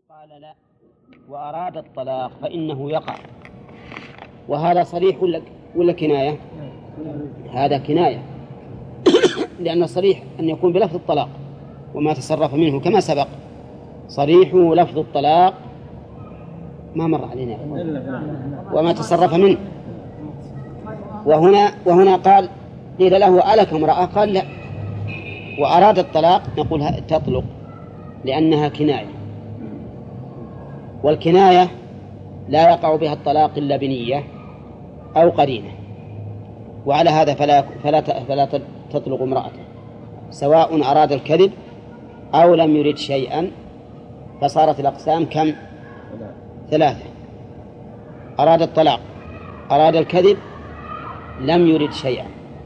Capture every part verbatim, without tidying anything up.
قال لا وأراد الطلاق فإنه يقع، وهذا صريح ولا ولا كناية؟ هذا كناية لأن الصريح أن يكون بلفظ الطلاق وما تصرف منه كما سبق. صريحه لفظ الطلاق ما مر علينا وما تصرف منه. وهنا وهنا قال قيل له ألك امرأة؟ قال لا. وأراد الطلاق نقول تطلق لأنها كناية، والكناية لا يقع بها الطلاق إلا بنية أو قرينة، وعلى هذا فلا فلا فلا تطلق امرأته سواء أراد الكذب أو لم يرد شيئا. فصارت الأقسام كم؟ ثلاثة: أراد الطلاق، أراد الكذب، لم يرد شيئا.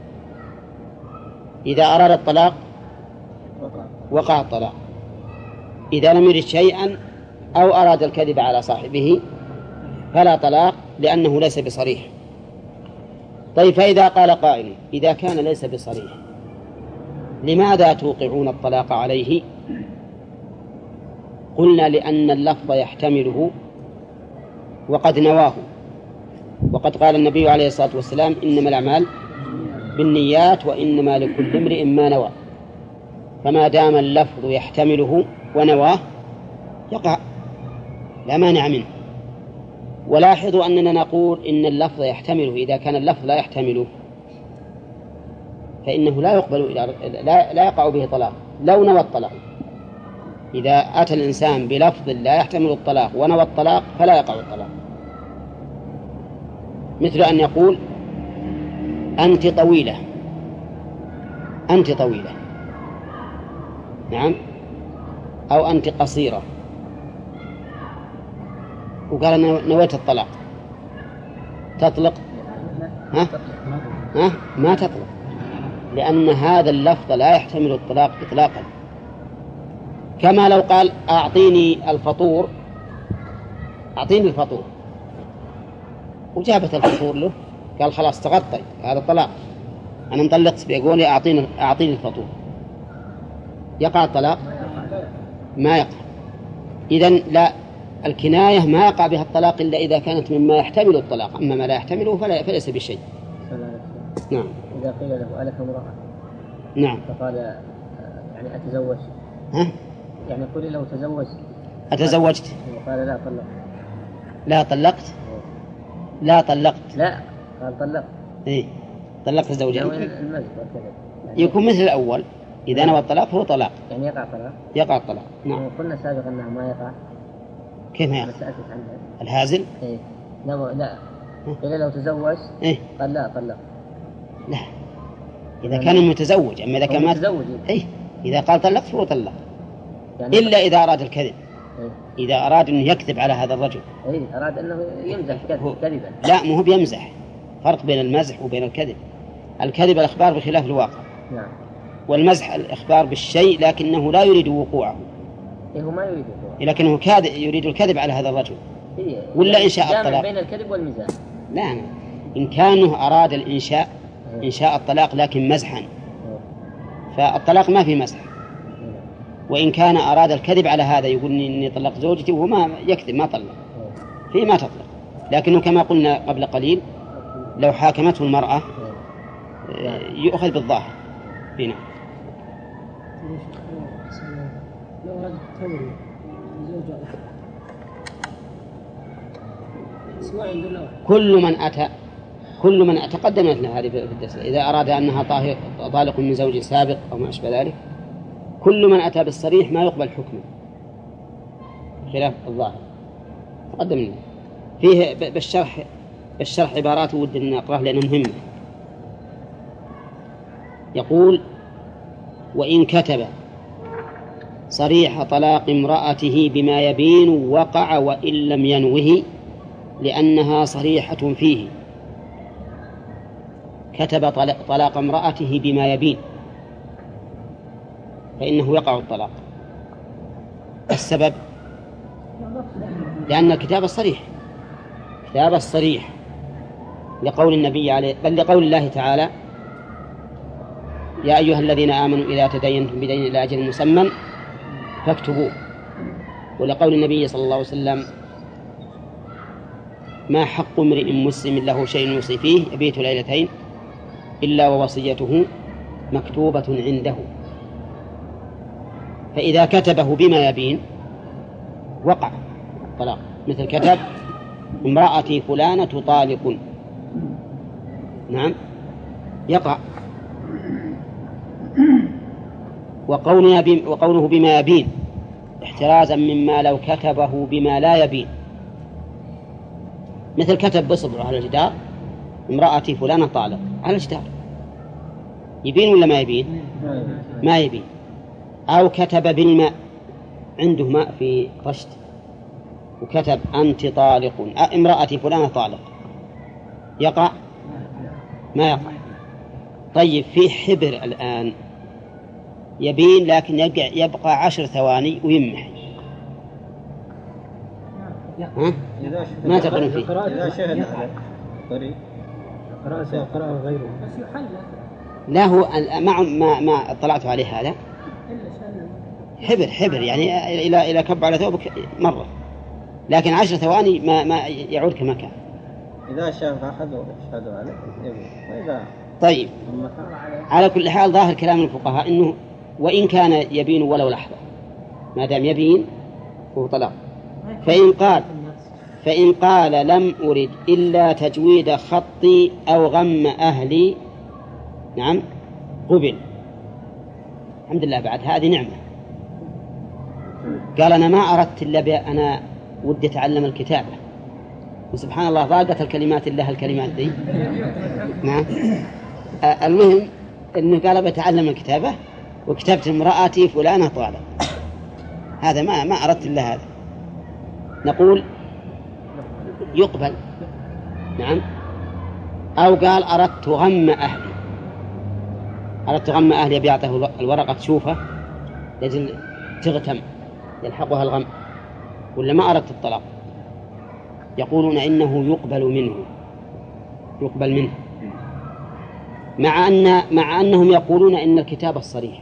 إذا أراد الطلاق وقع الطلاق، إذا لم يرد شيئا أو أراد الكذب على صاحبه فلا طلاق لأنه ليس بصريح. طيب، فإذا قال قائل إذا كان ليس بصريح لماذا توقعون الطلاق عليه؟ قلنا لأن اللفظ يحتمله وقد نواه، وقد قال النبي عليه الصلاة والسلام إنما الأعمال بالنيات وإنما لكل امرئ ما نوى. فما دام اللفظ يحتمله ونواه يقع لا مانع منه. ولاحظوا أننا نقول إن اللفظ يحتمله، إذا كان اللفظ لا يحتمله فإنه لا يقبل لا, لا يقع به طلاق لو نوى الطلاق. إذا أتى الإنسان بلفظ لا يحتمل الطلاق ونوى الطلاق فلا يقع الطلاق، مثل أن يقول أنت طويلة، أنت طويلة، نعم، أو أنت قصيرة، وقال نويت الطلاق، تطلق؟ ها؟ ها؟ ما تطلق، لأن هذا اللفظ لا يحتمل الطلاق إطلاقا. كما لو قال أعطيني الفطور، أعطيني الفطور، وجابت الفطور له، قال خلاص تغطي، هذا الطلاق، أنا مطلقت، بيقول لي أعطيني أعطيني الفطور، يقع الطلاق؟ ما يقع. إذن لا، الكناية ما يقع بها الطلاق إلا إذا كانت مما يحتمل الطلاق، أما ما لا يحتمله فلا فليس بشيء. نعم. إذا قيل له ألك امرأة؟ نعم. فقال يعني أتزوج؟ ها؟ يعني قل له تزوج. أتزوجت؟ قال لا طلقت. لا طلقت؟ لا طلقت. لا قال طلقت. إيه طلقت زوجين. يعني يكون مثل الأول، إذا نوى الطلاق فهو طلاق. يعني يقع الطلاق. يقع الطلاق. نعم. قلنا سابقا أنه ما يقع. كيف ما يقع؟ سألتك عنه. الهازل؟ إيه. لا لا. إذا لو تزوج. إيه. قال لا طلق. لا. إذا كان متزوج، أما إذا كان متزوج. إيه. إذا قال طلقت فهو طلق. يعني إلا إذا أراد الكذب. إيه؟ إذا أراد أنه يكذب على هذا الرجل. إيه أراد أنه يمزح كذبا. لا، مو هو بيمزح. فرق بين المزح وبين الكذب. الكذب الإخبار بخلاف الواقع. نعم. والمزح الإخبار بالشيء لكنه لا يريد وقوعه. إيه هو ما يريد وقوعه. لكنه كاد يريد الكذب على هذا الرجل. إيه؟ ولا إنشاء جامع الطلاق بين الكذب والمزاح. لا، إن كانه أراد الإنشاء إيه؟ إنشاء الطلاق لكن مزحا. إيه؟ فالطلاق ما في مزح. وإن كان أراد الكذب على هذا، يقول إني طلق زوجتي وهو ما يكذب ما طلق، فيه ما تطلق. لكنه كما قلنا قبل قليل لو حاكمته المرأة يؤخذ بالظاهر. هنا كل من أتى كل من أتقدمت لنا هذه في الدرس، إذا أراد أنها طالق من زوج سابق أو ما أشبه ذلك، كل من أتى بالصريح ما يقبل حكمه خلاف الظاهر. تقدم لنا فيه بالشرح بالشرح عبارات ودنا نقرأها لأنها مهمة. يقول: وإن كتب صريح طلاق امرأته بما يبين وقع وإن لم ينوه لأنها صريحة فيه. كتب طلاق امرأته بما يبين فإنه يقع الطلاق. السبب لأن الكتاب الصريح كتاب الصريح لقول النبي عليه، بل لقول الله تعالى: يا أيها الذين آمنوا إذا تدينتم بدين إلى أجل مسمى فاكتبوه. ولقول النبي صلى الله عليه وسلم ما حق امرئ مسلم له شيء يوصي فيه يبيت ليلتين إلا ووصيته مكتوبة عنده، فإذا كتبه بما يبين وقع الطلاق، مثل كتب امرأتي فلانة طالق، نعم يقع. وقوله وقوله بما يبين احترازا مما لو كتبه بما لا يبين، مثل كتب بصبر على الجدار امرأتي فلانة طالق على الجدار، يبين ولا ما يبين؟ ما يبين. أو كتب بالماء، عنده ماء في طشت وكتب أنت طالق امرأتي فلانة طالق، يقع؟ ما يقع. طيب في حبر الآن يبين لكن يبقى عشر ثواني ويمحي، ها؟ ما تقولون فيه؟ إذا شهد طريق قراءة قراءة غيره لا، هو ما ما ما اطلعت عليه هذا حبر حبر يعني إلى إلى كب على ثوبك مرة، لكن عشر ثواني ما ما يعود كما كان. إذا شاف أحد يشهد عليه وإذا طيب على كل حال ظاهر كلام الفقهاء إنه وإن كان يبين ولو لحظة ما دام يبين فهو طلاق. فإن قال فإن قال لم أرد إلا تجويد خطي أو غم أهلي، نعم قبل، الحمد لله، بعد هذه نعمة. قال أنا ما أردت إلا أنا ودي أتعلم الكتابة، وسبحان الله ضاقت الكلمات إلا الكلمات دي، نعم. المهم إنه قال بتعلم الكتابة وكتبت امرأتي فلانة طالق، هذا ما ما أردت إلا هذا، نقول يقبل، نعم. أو قال أردت غم أهلي، أردت غم أهلي بيعطيه الورقة تشوفه لجل تغتم يلحقها الغم، ولا ما أردت الطلاق، يقولون إنه يقبل منه يقبل منه مع أن مع أنهم يقولون إن الكتاب الصريح،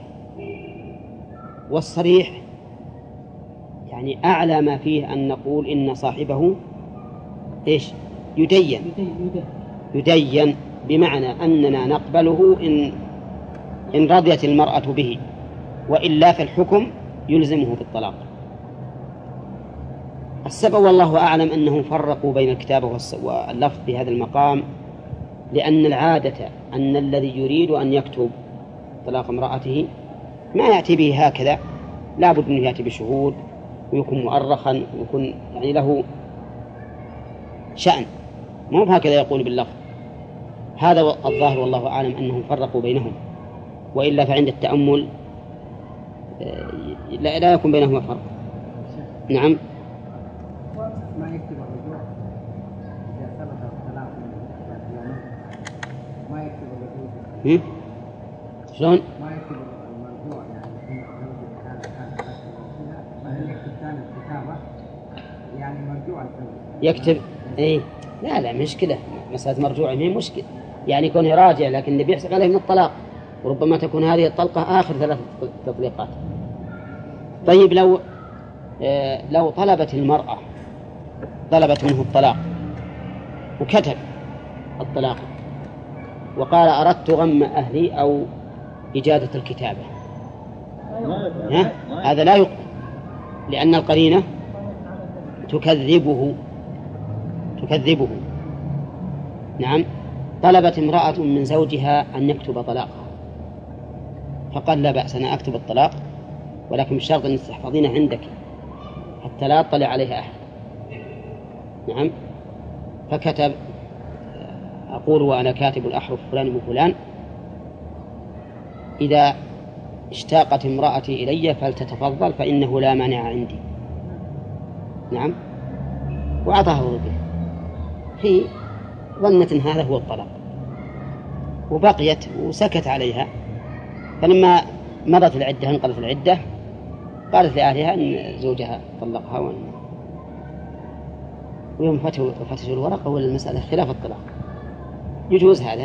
والصريح يعني أعلى ما فيه أن نقول إن صاحبه إيش يدين يدين بمعنى أننا نقبله إن إن رضيت المرأة به، وإلا في الحكم يلزمه بالطلاق. السبب والله أعلم أنهم فرقوا بين الكتابة واللفظ في هذا المقام، لأن العادة أن الذي يريد أن يكتب طلاق امرأته ما يأتي به هكذا، لا بد أن يأتي بشهود ويكون مؤرخا ويكون يعني له شأن، مو هكذا يقول باللفظ. هذا الظاهر والله أعلم أنهم فرقوا بينهم، وإلا فعند التأمل لا يكون بينهما فرق. نعم. ما يكتب الرجوع إذا ثبت الطلاق ما يكتب الرجوع شلون؟ ما يكتب المرجوع يعني كان كان ما يكتب ثاني الكتابة يعني مرجوع يكتب إيه لا لا مشكلة، مسألة مرجوع ما مشكلة، يعني يكون راجع لكن اللي بيحسب عليه من الطلاق، وربما تكون هذه الطلقة آخر ثلاث تطليقات. طيب لو آه لو طلبت المرأة طلبت منه الطلاق وكتب الطلاق وقال أردت غم أهلي أو إجادة الكتابة، هذا لا يقبل، لأن القرينة تكذبه تكذبه نعم. طلبت امرأة من زوجها أن يكتب طلاقها فقال لا بأس أنا أكتب الطلاق، ولكن بشرط أن تحفظينه عندك حتى لا يطلع عليها أحد، نعم. فكتب أقول وأنا كاتب الأحرف فلان وفلان، إذا اشتاقت امرأتي إلي فلتتفضل فإنه لا مانع عندي، نعم. وأعطاها ورقة، هي ظنت أن هذا هو الطلاق وبقيت وسكت عليها، فلما مضت العدة انقضت العدة قالت لأهلها أن زوجها طلقها وأن ويوم فتحوا فتحوا الورقة ولا المسألة خلاف الطلاق، يجوز هذا؟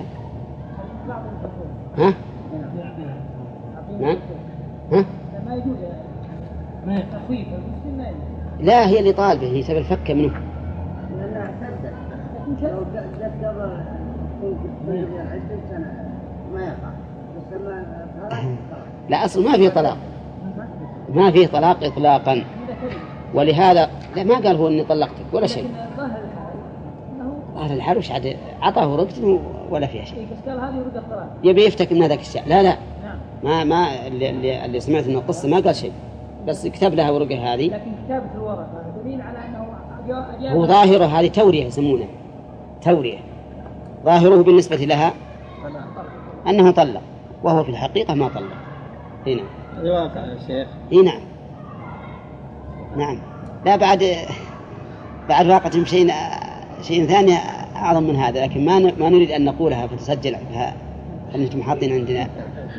ها؟ نعم؟ ها؟ ما تخويف المسلم ما لا، هي اللي طالبة، هي تبي الفك منه. لأنها اعتدت لو جت قبل عدة سنة ما يقع، بس لما طلق لا، أصل ما في طلاق، ما في طلاق إطلاقا، ولهذا لا، ما قال هو إني طلقتك ولا شيء. ظاهر الحال وش عاد عطاه رقة ولا فيها شيء. بس قال هذه رقة طلاق. يبي يفتك من هذاك الشيء. لا لا ما ما اللي, اللي, اللي سمعت من القصة ما قال شيء، بس كتب لها ورقة هذه. لكن كتابة الورقة دليل على أنه هو ظاهره هذه تورية يسمونه تورية، ظاهره بالنسبة لها أنه طلق، وهو في الحقيقة ما طلق. هنا الواقع يا شيخ. هنا نعم. لا، بعد بعد واقع شيء شيء ثاني أعظم من هذا، لكن ما ما نريد أن نقولها فتسجل فيها، أنتم حاطين عندنا.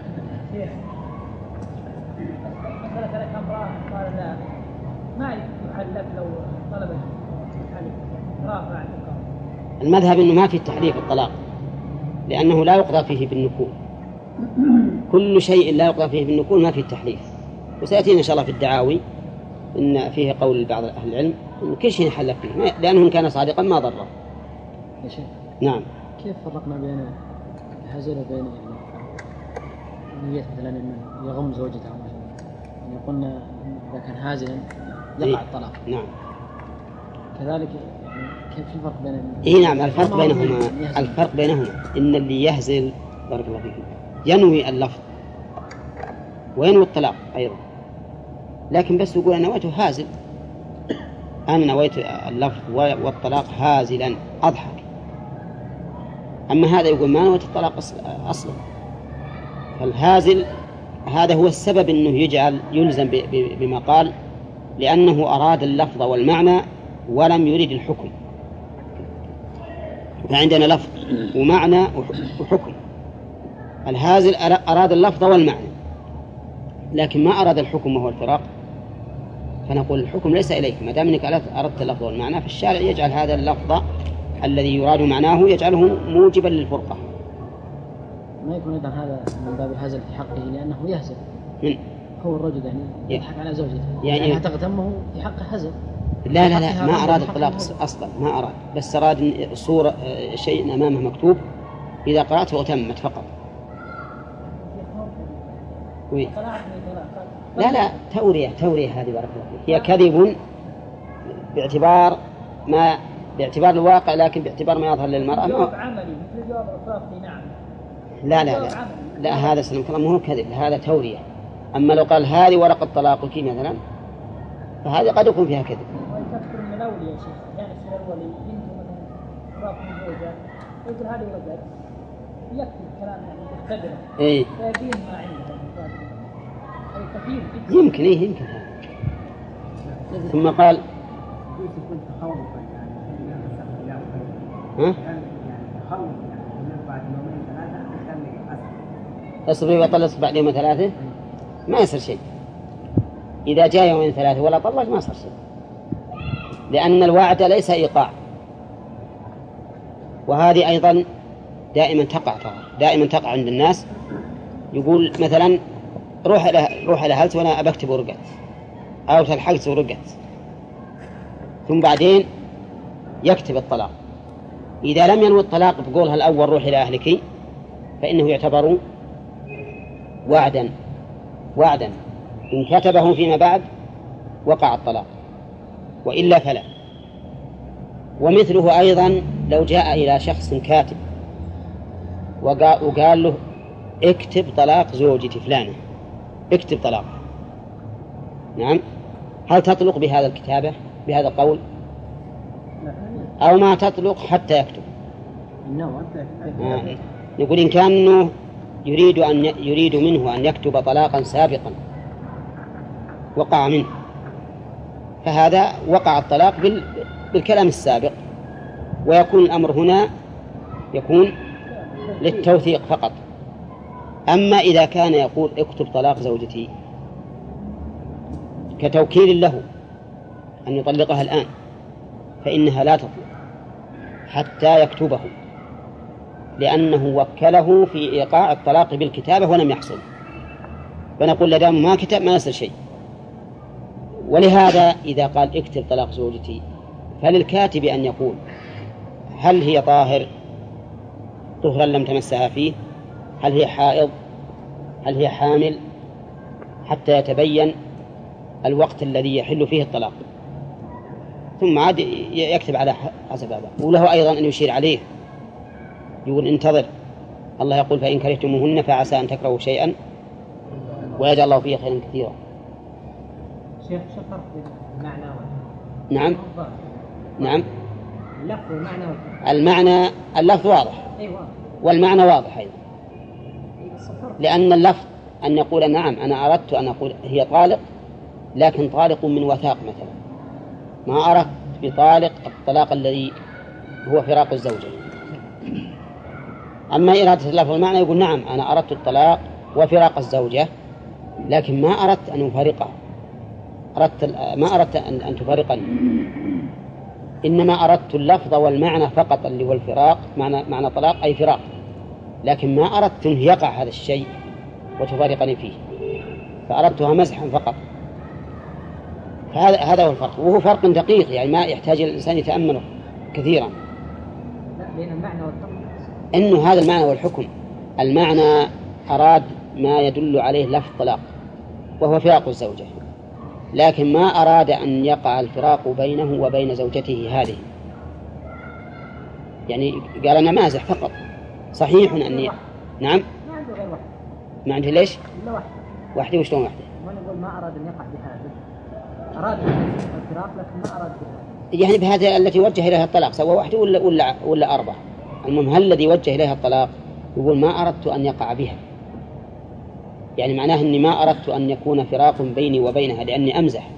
ما يحلف لو طلب رافع المذهب إنه ما في التحريف الطلاق، لأنه لا يقضى فيه بالنكول. كل شيء لا يقضى فيه بالنكول ما فيه التحريف. وسيأتينا إن شاء الله في الدعاوي إن فيه قول بعض أهل العلم إن كل شيء يحلف فيه، لأنه إن كان صادقا ما ضره. يا شيخ نعم. كيف فرقنا بين الهزل وبين نية مثلا أن يغم زوجته يعني قلنا إذا كان هازلا يقع الطلاق. نعم. كذلك يعني كيف الفرق بين إيه نعم الفرق بينهما الفرق بينهما إن اللي يهزل بارك الله فيكم ينوي اللفظ وينوي الطلاق أيضا، لكن بس يقول أنا نويت هازل، أنا نويت اللفظ والطلاق هازلا أضحك. أما هذا يقول ما نويت الطلاق أصلا. فالهازل هذا هو السبب أنه يجعل يلزم بما قال، لأنه أراد اللفظ والمعنى ولم يريد الحكم. فعندنا لفظ ومعنى وحكم. الهازل أراد اللفظ والمعنى لكن ما أراد الحكم وهو الفراق، فنقول الحكم ليس إليك ما دام أنك أردت اللفظ والمعنى. فالشارع يجعل هذا اللفظ الذي يراد معناه يجعله موجبا للفرقة. ما يكون أيضا هذا من باب الهزل في حقه لأنه يهزل من هو الرجل يعني يضحك على زوجته يعني, يعني تغتمه في حقه هزل. لا لا لا ما أراد الطلاق أصلا، ما أراد، بس أراد صورة شيء أمامه مكتوب إذا قرأته أتمت فقط. وي. لا لا تورية تورية هذه بارك الله فيك، هي كذب باعتبار ما باعتبار الواقع، لكن باعتبار ما يظهر للمرأة جواب عملي مثل جواب الرفاق. نعم. لا لا لا لا هذا سلم كلام مو كذب، هذا تورية. أما لو قال هذه ورقة طلاقك مثلا فهذه قد يكون فيها كذب. ويفكر من الأولي يا شيخ، يعني السنة الأولي بنته مثلا رافق من زوجها يقول هذه ورقة يكتب كلام يعني يختبره. إيه. فيبين ما عنده كثير يمكن إيه يمكن هذا. ثم قال ها؟ تصبر وطلق بعد يوم ثلاثة ما يصير شيء. إذا جاء يومين ثلاثة ولا طلق ما صار شيء، لأن الوعد ليس إيقاع. وهذه أيضا دائما تقع دائما تقع عند الناس. يقول مثلا روح إلى روح إلى هلت وأنا أبكتب ورقت أو تلحقت ورقت، ثم بعدين يكتب الطلاق. إذا لم ينوي الطلاق بقولها الأول روح إلى أهلك فإنه يعتبر وعدا وعدا إن كتبه فيما بعد وقع الطلاق، وإلا فلا. ومثله أيضا لو جاء إلى شخص كاتب وقال له اكتب طلاق زوجتي فلانة، اكتب طلاق، نعم، هل تطلق بهذا الكتابة بهذا القول أو ما تطلق حتى يكتب؟ آه. نقول إن كان يريد أن يريد منه أن يكتب طلاقا سابقا وقع منه فهذا وقع الطلاق بالكلام السابق، ويكون الأمر هنا يكون للتوثيق فقط. أما إذا كان يقول اكتب طلاق زوجتي كتوكيل له أن يطلقها الآن فإنها لا تطلق حتى يكتبه، لأنه وكله في إيقاع الطلاق بالكتابة ولم يحصل. فنقول لدام ما كتب ما يصير شيء. ولهذا إذا قال اكتب طلاق زوجتي فللكاتب أن يقول هل هي طاهر طهرا لم تمسها فيه، هل هي حائض، هل هي حامل، حتى يتبين الوقت الذي يحل فيه الطلاق، ثم عاد يكتب على حسب هذا. وله أيضا أن يشير عليه يقول انتظر، الله يقول فإن كرهتموهن فعسى أن تكرهوا شيئا ويجعل الله فيه خيرا كثيرا. شيخ شو الفرق بين المعنى واللفظ؟ نعم نعم اللفظ والمعنى والفرق. المعنى اللفظ واضح أيوة. والمعنى واضح أيضا، لأن اللفظ أن يقول نعم أنا أردت أن أقول هي طالق لكن طالق من وثاق مثلا، ما أردت بطالق الطلاق الذي هو فراق الزوجة. أما إرادة اللفظ والمعنى يقول نعم أنا أردت الطلاق وفراق الزوجة لكن ما أردت أن أفارقها، أردت ما أردت أن, أن تفارقني، إنما أردت اللفظ والمعنى فقط اللي هو الفراق، معنى, معنى طلاق أي فراق، لكن ما أردت أن يقع هذا الشيء وتفارقني فيه، فأردتها مزحا فقط. فهذا هذا هو الفرق، وهو فرق دقيق يعني ما يحتاج الإنسان يتأمله كثيرا. لا بين المعنى والحكم إنه هذا المعنى والحكم، المعنى أراد ما يدل عليه لفظ طلاق وهو فراق الزوجة، لكن ما أراد أن يقع الفراق بينه وبين زوجته هذه، يعني قال أنا مازح فقط. صحيح أني نعم ما عنده غير واحد، ما عنده ليش إلا واحد وحده. وشلون وحده؟ ما نقول ما أراد أن يقع بهذا، أراد الفراق لكن ما أراد بهذا، يعني بهذا التي وجه إليها الطلاق سواء واحدة ولا ولا ولا أربعة. المهم هل الذي وجه إليها الطلاق يقول ما أردت أن يقع بها، يعني معناه أني ما أردت أن يكون فراق بيني وبينها لأني أمزح.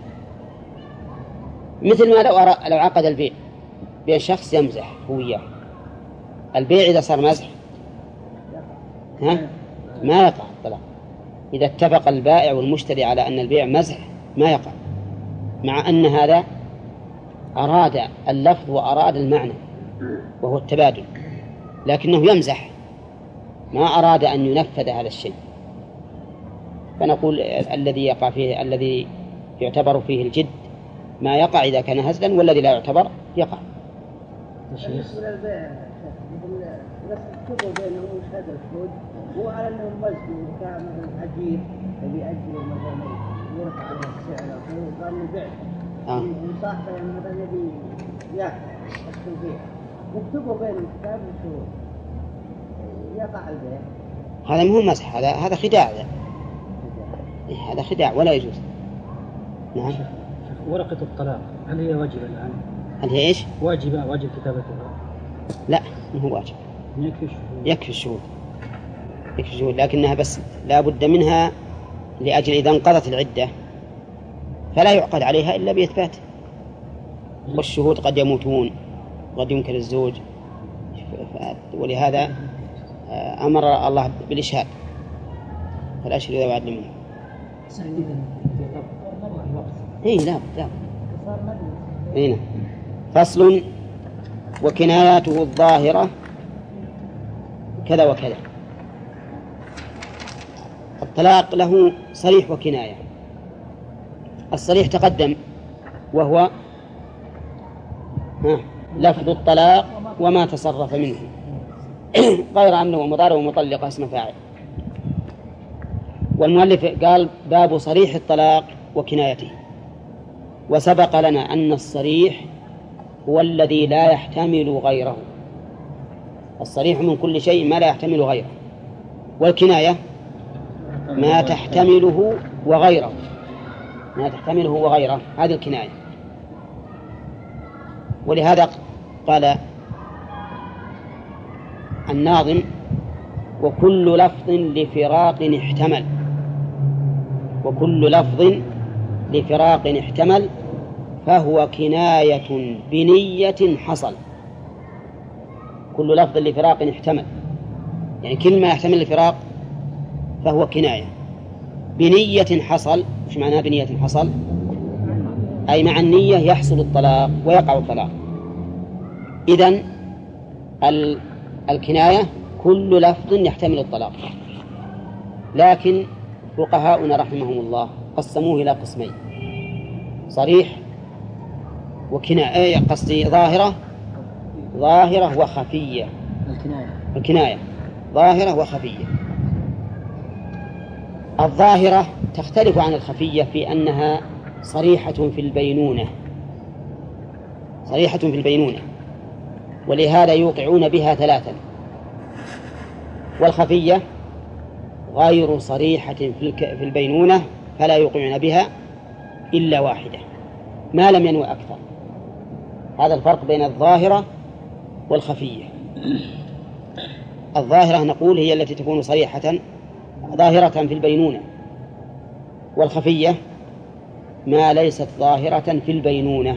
مثل ما لو أرى لو عقد البيع بين شخص يمزح هو وياه، البيع إذا صار مزح ها ما يقع الطلاق. إذا اتفق البائع والمشتري على أن البيع مزح ما يقع، مع أن هذا أراد اللفظ وأراد المعنى وهو التبادل، لكنه يمزح ما أراد أن ينفذ هذا الشيء. فنقول الذي يقع فيه الذي يعتبر فيه الجد ما يقع إذا كان هزلا، والذي لا يعتبر يقع. بالنسبة للبيع بس الكتب بينهم وش هذا الحدود هو على أنه مزج وكان مثلا أجير يبي أجر مثلا يرفع على السعر أو قال البيع وصاحبه مثلا يبي يأخذ البيع يكتبوا بين الكتاب والشهود يقع البيع. هذا مو مزح، هذا هذا خداع، هذا خداع ولا يجوز. نعم. ورقة الطلاق هل هي واجبة الآن؟ هل هي إيش؟ واجبة، واجب كتابتها؟ لا ما هو واجب، يكفي الشهود. يكفي الشهود يكفي الشهود، لكنها بس لا بد منها لأجل إذا انقضت العدة فلا يعقد عليها إلا بإثبات، والشهود قد يموتون قد ينكر الزوج، ولهذا أمر الله بالإشهاد فالأشهد إذا وعد منه. إيه لا لا هنا فصل وكناياته الظاهرة كذا وكذا. الطلاق له صريح وكناية. الصريح تقدم وهو لفظ الطلاق وما تصرف منه غير أنه مضارع ومطلقة اسم فاعل. والمؤلف قال باب صريح الطلاق وكنايته، وسبق لنا أن الصريح هو الذي لا يحتمل غيره، الصريح من كل شيء ما لا يحتمل غيره، والكناية ما تحتمله وغيره ما تحتمله وغيره هذه الكناية. ولهذا قال الناظم وكل لفظ لفراق احتمل وكل لفظ لفراق احتمل فهو كناية بنية حصل. كل لفظ لفراق احتمل يعني كل ما يحتمل الفراق فهو كناية بنية حصل. وش معناه بنية حصل؟ أي مع النية يحصل الطلاق ويقع الطلاق. إذن الكناية كل لفظ يحتمل الطلاق، لكن فقهاؤنا رحمهم الله قسموه إلى قسمين. صريح وكناية، قصدي ظاهرة ظاهرة وخفية. الكناية الكناية ظاهرة وخفية. الظاهرة تختلف عن الخفية في أنها صريحة في البينونة، صريحة في البينونة، ولهذا يوقعون بها ثلاثا. والخفية غير صريحة في البينونة فلا يوقعون بها إلا واحدة ما لم ينوي أكثر. هذا الفرق بين الظاهرة والخفية. الظاهرة نقول هي التي تكون صريحة ظاهرة في البينونة، والخفية ما ليست ظاهرة في البينونة.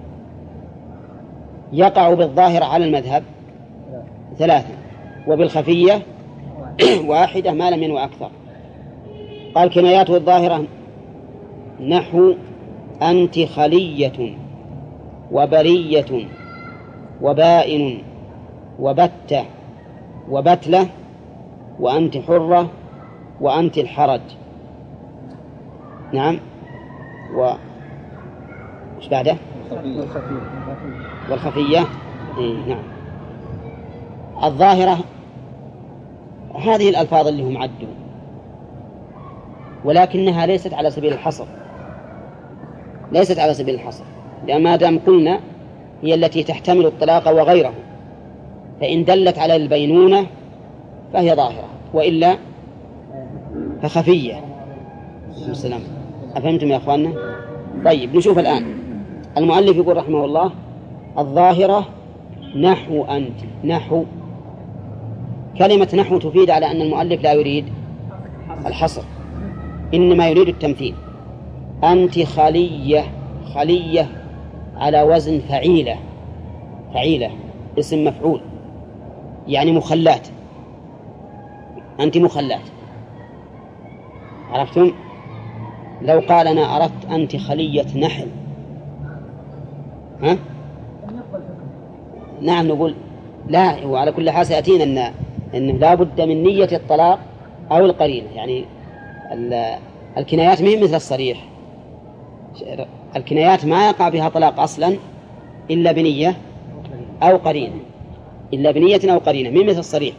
يقع بالظاهرة على المذهب ثلاثة، وبالخفية واحدة ما لم ينوي أكثر. قال كناياته الظاهرة نحو أنت خلية وبرية وبائن وبتة وبتلة وأنت حرة وأنت الحرج. نعم. و وش بعده؟ والخفية. إيه نعم. الظاهرة هذه الألفاظ اللي هم عدوا، ولكنها ليست على سبيل الحصر، ليست على سبيل الحصر، لأن ما دام قلنا هي التي تحتمل الطلاق وغيره، فإن دلت على البينونة فهي ظاهرة، وإلا فخفية. السلام. أفهمتم يا أخواننا؟ طيب نشوف الآن. المؤلف يقول رحمه الله الظاهرة نحو أنت. نحو، كلمة نحو تفيد على أن المؤلف لا يريد الحصر، إنما يريد التمثيل. أنت خلية، خلية على وزن فعيلة، فعيلة اسم مفعول، يعني مخلات. أنت مخلات. عرفتم؟ لو قال أنا أردت أنت خلية نحل، ها؟ نعم نقول لا. وعلى كل حال سيأتينا أن أنه لا بد من نية الطلاق أو القرينة. يعني الكنايات ما هي مثل الصريح. الكنايات ما يقع بها طلاق أصلا إلا بنية أو قرينة، إلا بنية أو قرينة، ما مثل الصريح.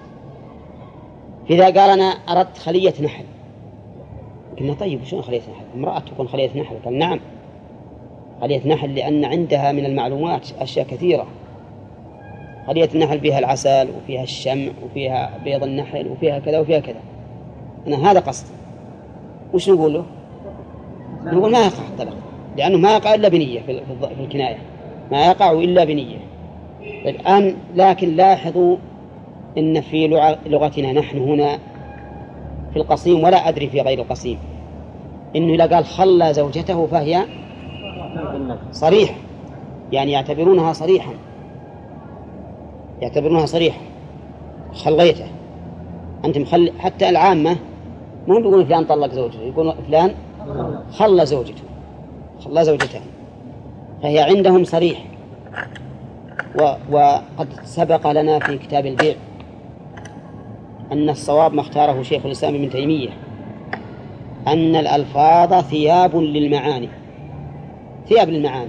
فإذا قال أنا أردت خلية نحل، قلنا طيب شو خلية نحل؟ امرأة تكون خلية نحل؟ قال نعم خلية نحل، لأن عندها من المعلومات أشياء كثيرة. خلية النحل فيها العسل وفيها الشمع وفيها بيض النحل وفيها كذا وفيها كذا. أنا هذا قصد. وش نقول له؟ نقول ما يقع الطلاق، لأنه ما يقع إلا بنية في الكناية، ما يقع إلا بنية. الآن لكن لاحظوا إن في لغتنا نحن هنا في القصيم، ولا أدري في غير القصيم، إنه إذا قال خلى زوجته فهي صريح، يعني يعتبرونها صريحا، يعتبرونها صريحة. خليته أنت مخلي. حتى العامة مو بيقولون فلان طلق زوجته، يقولون فلان خلى زوجته، خلى زوجته، فهي عندهم صريح. و... وقد سبق لنا في كتاب البيع أن الصواب ما اختاره شيخ الإسلام ابن تيمية أن الألفاظ ثياب للمعاني، ثياب للمعاني،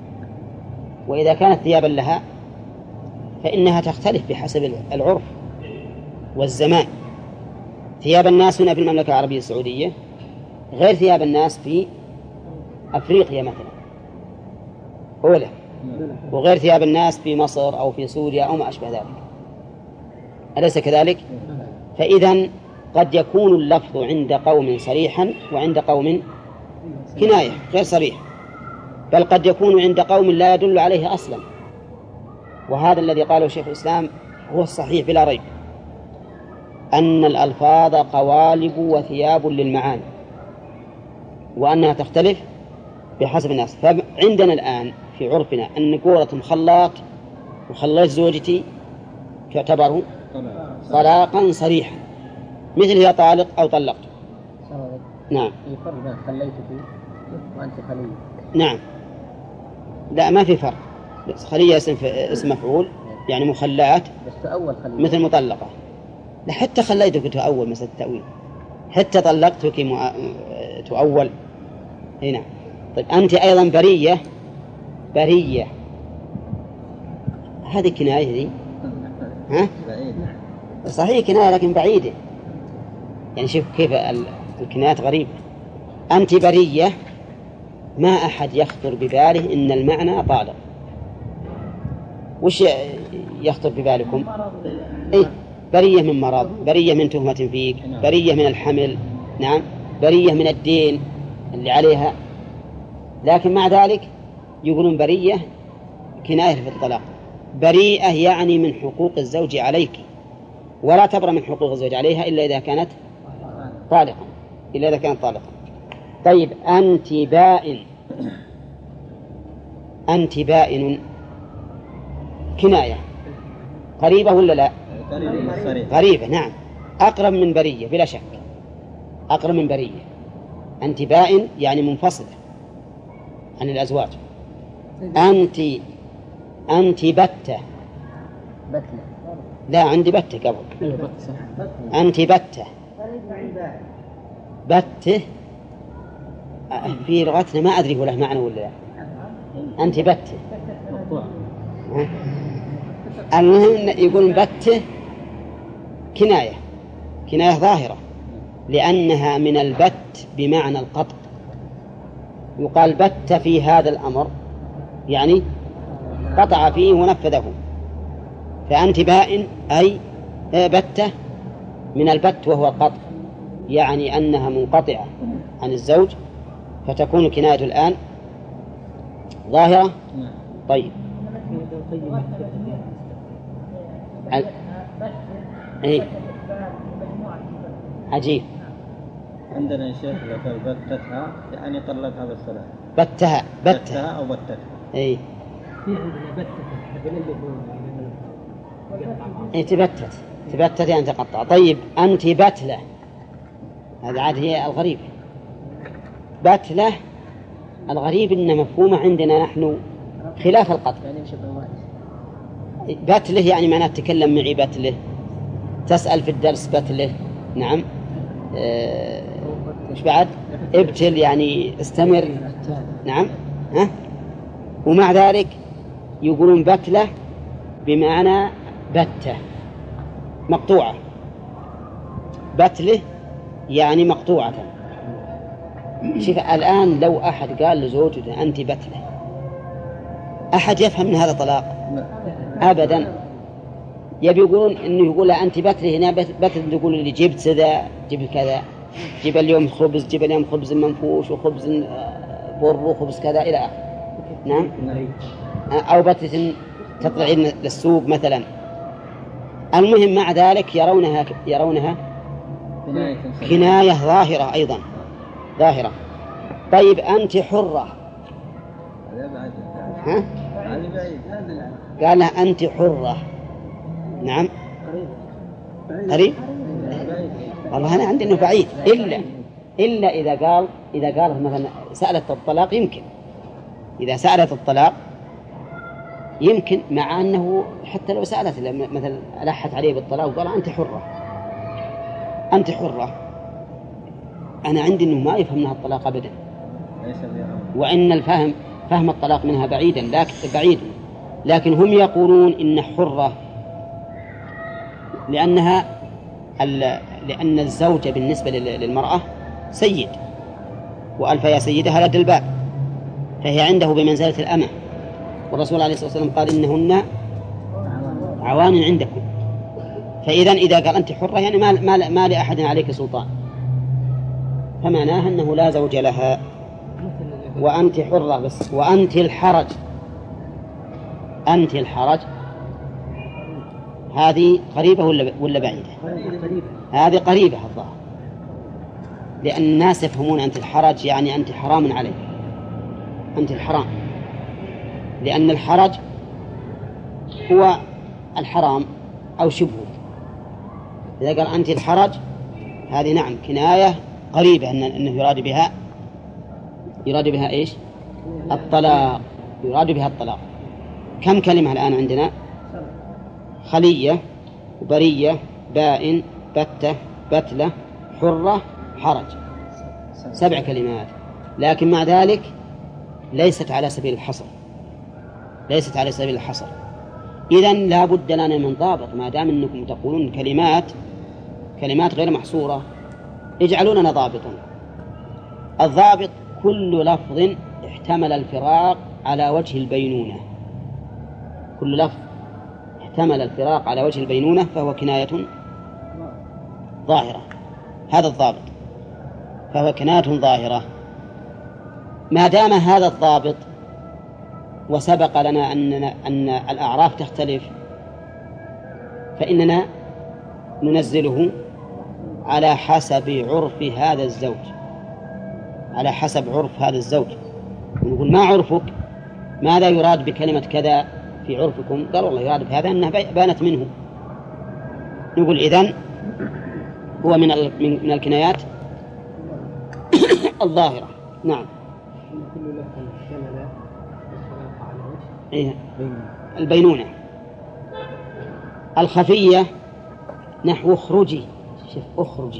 وإذا كانت ثيابا لها فإنها تختلف بحسب العرف والزمان. ثياب الناس هنا في المملكة العربية السعودية غير ثياب الناس في أفريقيا مثلا أولا، وغير ثياب الناس في مصر أو في سوريا أو ما أشبه ذلك، أليس كذلك؟ فإذن قد يكون اللفظ عند قوم صريحا وعند قوم كناية غير صريح، بل قد يكون عند قوم لا يدل عليه أصلا. وهذا الذي قاله شيخ الإسلام هو الصحيح بلا ريب، أن الألفاظ قوالب وثياب للمعاني، وأنها تختلف بحسب الناس. فعندنا الآن في عرفنا أن قولة مخلاط وخليت زوجتي تعتبر طلاقا صريحا، مثل هي طالق أو طلقت. نعم. في فرق بين خليتك وأنت خلية. نعم، لا ما في فرق. خلية اسم اسم مفعول يعني مخلات، بس تأول خلية مثل مطلقة. لا حتى خليتك تأول مثل التأويل، حتى طلقتك مع... تؤول. هنا طيب أنت أيضا برية، برية هذه كناية دي، ها؟ صحيح كناية لكن بعيدة، يعني شوف كيف الكنايات غريبة. أنت برية، ما أحد يخطر بباله إن المعنى طالق. وش يخطر ببالكم؟ إيه؟ برية من مرض، برية من تهمة فيك، برية من الحمل، نعم، برية من الدين اللي عليها. لكن مع ذلك يقولون برية كناية في الطلاق. بريئة يعني من حقوق الزوج عليك، ولا تبرأ من حقوق الزوج عليها إلا إذا كانت طالقا، إلا إذا كانت طالقا. طيب أنت بائن، أنت بائن كناية قريبة ولا لا؟ قريبة، نعم، أقرب من برية بلا شك، أقرب من برية. أنت بائن يعني منفصلة عن الأزواج. أنت أنت بتة، لا عندي بتة قبل، أنت بتة، بتة في لغتنا ما أدري ولا معنى ولا لا. أنت بتة، المهم يقول بتة كناية، كناية ظاهرة، لأنها من البت بمعنى القطع. يقال بت في هذا الأمر يعني قطع فيه ونفذه. فأنت بائن أي بتة من البت وهو القطع، يعني أنها منقطعة عن الزوج، فتكون الكناية الآن ظاهرة. طيب أي عجيب. عندنا شيخ لو قال بتتها يعني طلقها بالثلاث. بتها بتها أو بتتها. أي أي تبتت، تبتت يعني تقطع. طيب أنت بتلة، هذا عاد هي الغريب. بتلة الغريب إن مفهومه عندنا نحن خلاف القطع. بتله يعني معناه تكلم معي بتله، تسأل في الدرس بتله، نعم. ايش بعد؟ ابتل يعني استمر، نعم. ها؟ ومع ذلك يقولون بتله بمعنى بتة مقطوعة، بتله يعني مقطوعة. شوف الآن لو أحد قال لزوجته أنت بتله، أحد يفهم من هذا طلاق؟ أبدا. يبي يقولون إنه يقول أنت بتله هنا بتل، تقول اللي جبت كذا جبت كذا، جيب اليوم خبز، جيب اليوم خبز منفوش وخبز بر وخبز كذا إلى آخره، نعم. أو بتة تطلعين للسوق مثلا. المهم مع ذلك يرونها يرونها كناية ظاهرة أيضا، ظاهرة. طيب أنت حرة، ها؟ قال لها أنت حرة، نعم. قريب؟ والله أنا عندي إنه بعيد، إلا إلا إذا قال إذا قال مثلا سألت الطلاق، يمكن إذا سألت الطلاق يمكن، مع أنه حتى لو سألت مثلا ألحت عليه بالطلاق وقال أنت حرة، أنت حرة، أنا عندي إنه ما يفهم منها الطلاق أبدا، وإن الفهم فهم الطلاق منها بعيدا، لكن بعيد. لكن هم يقولون إن حرة لأنها لأن الزوجة بالنسبة للمرأة سيد، وألف يا سيدها لدى الباب، فهي عنده بمنزلة الأمة، والرسول عليه الصلاة والسلام قال إنهن عوان عندكم. فإذا إذا قال أنت حرة يعني ما, ما, ما لأحد عليك سلطان، فمعناها أنه لا زوج لها، وأنت حرة بس. وأنت الحرج، أنت الحرج هذه قريبة ولا ولا بعيدة؟ هذه قريبة الظاهر، لأن الناس يفهمون أنت الحرج يعني أنت حرام عليك، أنت الحرام، لأن الحرج هو الحرام أو شبهه. إذا قال أنت الحرج هذه نعم كناية قريبة أنه يراد بها يراد بها إيش؟ الطلاق، يراد بها الطلاق. كم كلمة الآن عندنا؟ خلية، برية، بائن، بتة، بتلة، حرة، حرج، سبع كلمات. لكن مع ذلك ليست على سبيل الحصر، ليست على سبيل الحصر. إذن لا بد لنا من ضابط. ما دام أنكم تقولون كلمات كلمات غير محصورة، اجعلوا لنا ضابطا. الضابط كل لفظ احتمل الفراق على وجه البينونة، كل لفظ احتمل الفراق على وجه البينونة فهو كناية ظاهرة. هذا الضابط، فهو كناية ظاهرة. ما دام هذا الضابط وسبق لنا أننا أن الأعراف تختلف، فإننا ننزله على حسب عرف هذا الزوج، على حسب عرف هذا الزوج. ونقول ما عرفك؟ ماذا يراد بكلمة كذا في عرفكم؟ قال والله يراد بهذا أنها بانت منه. نقول إذن هو من من الكنايات الظاهرة. نعم. إيه؟ البينونة. الخفية نحو اخرجي. شوف اخرجي،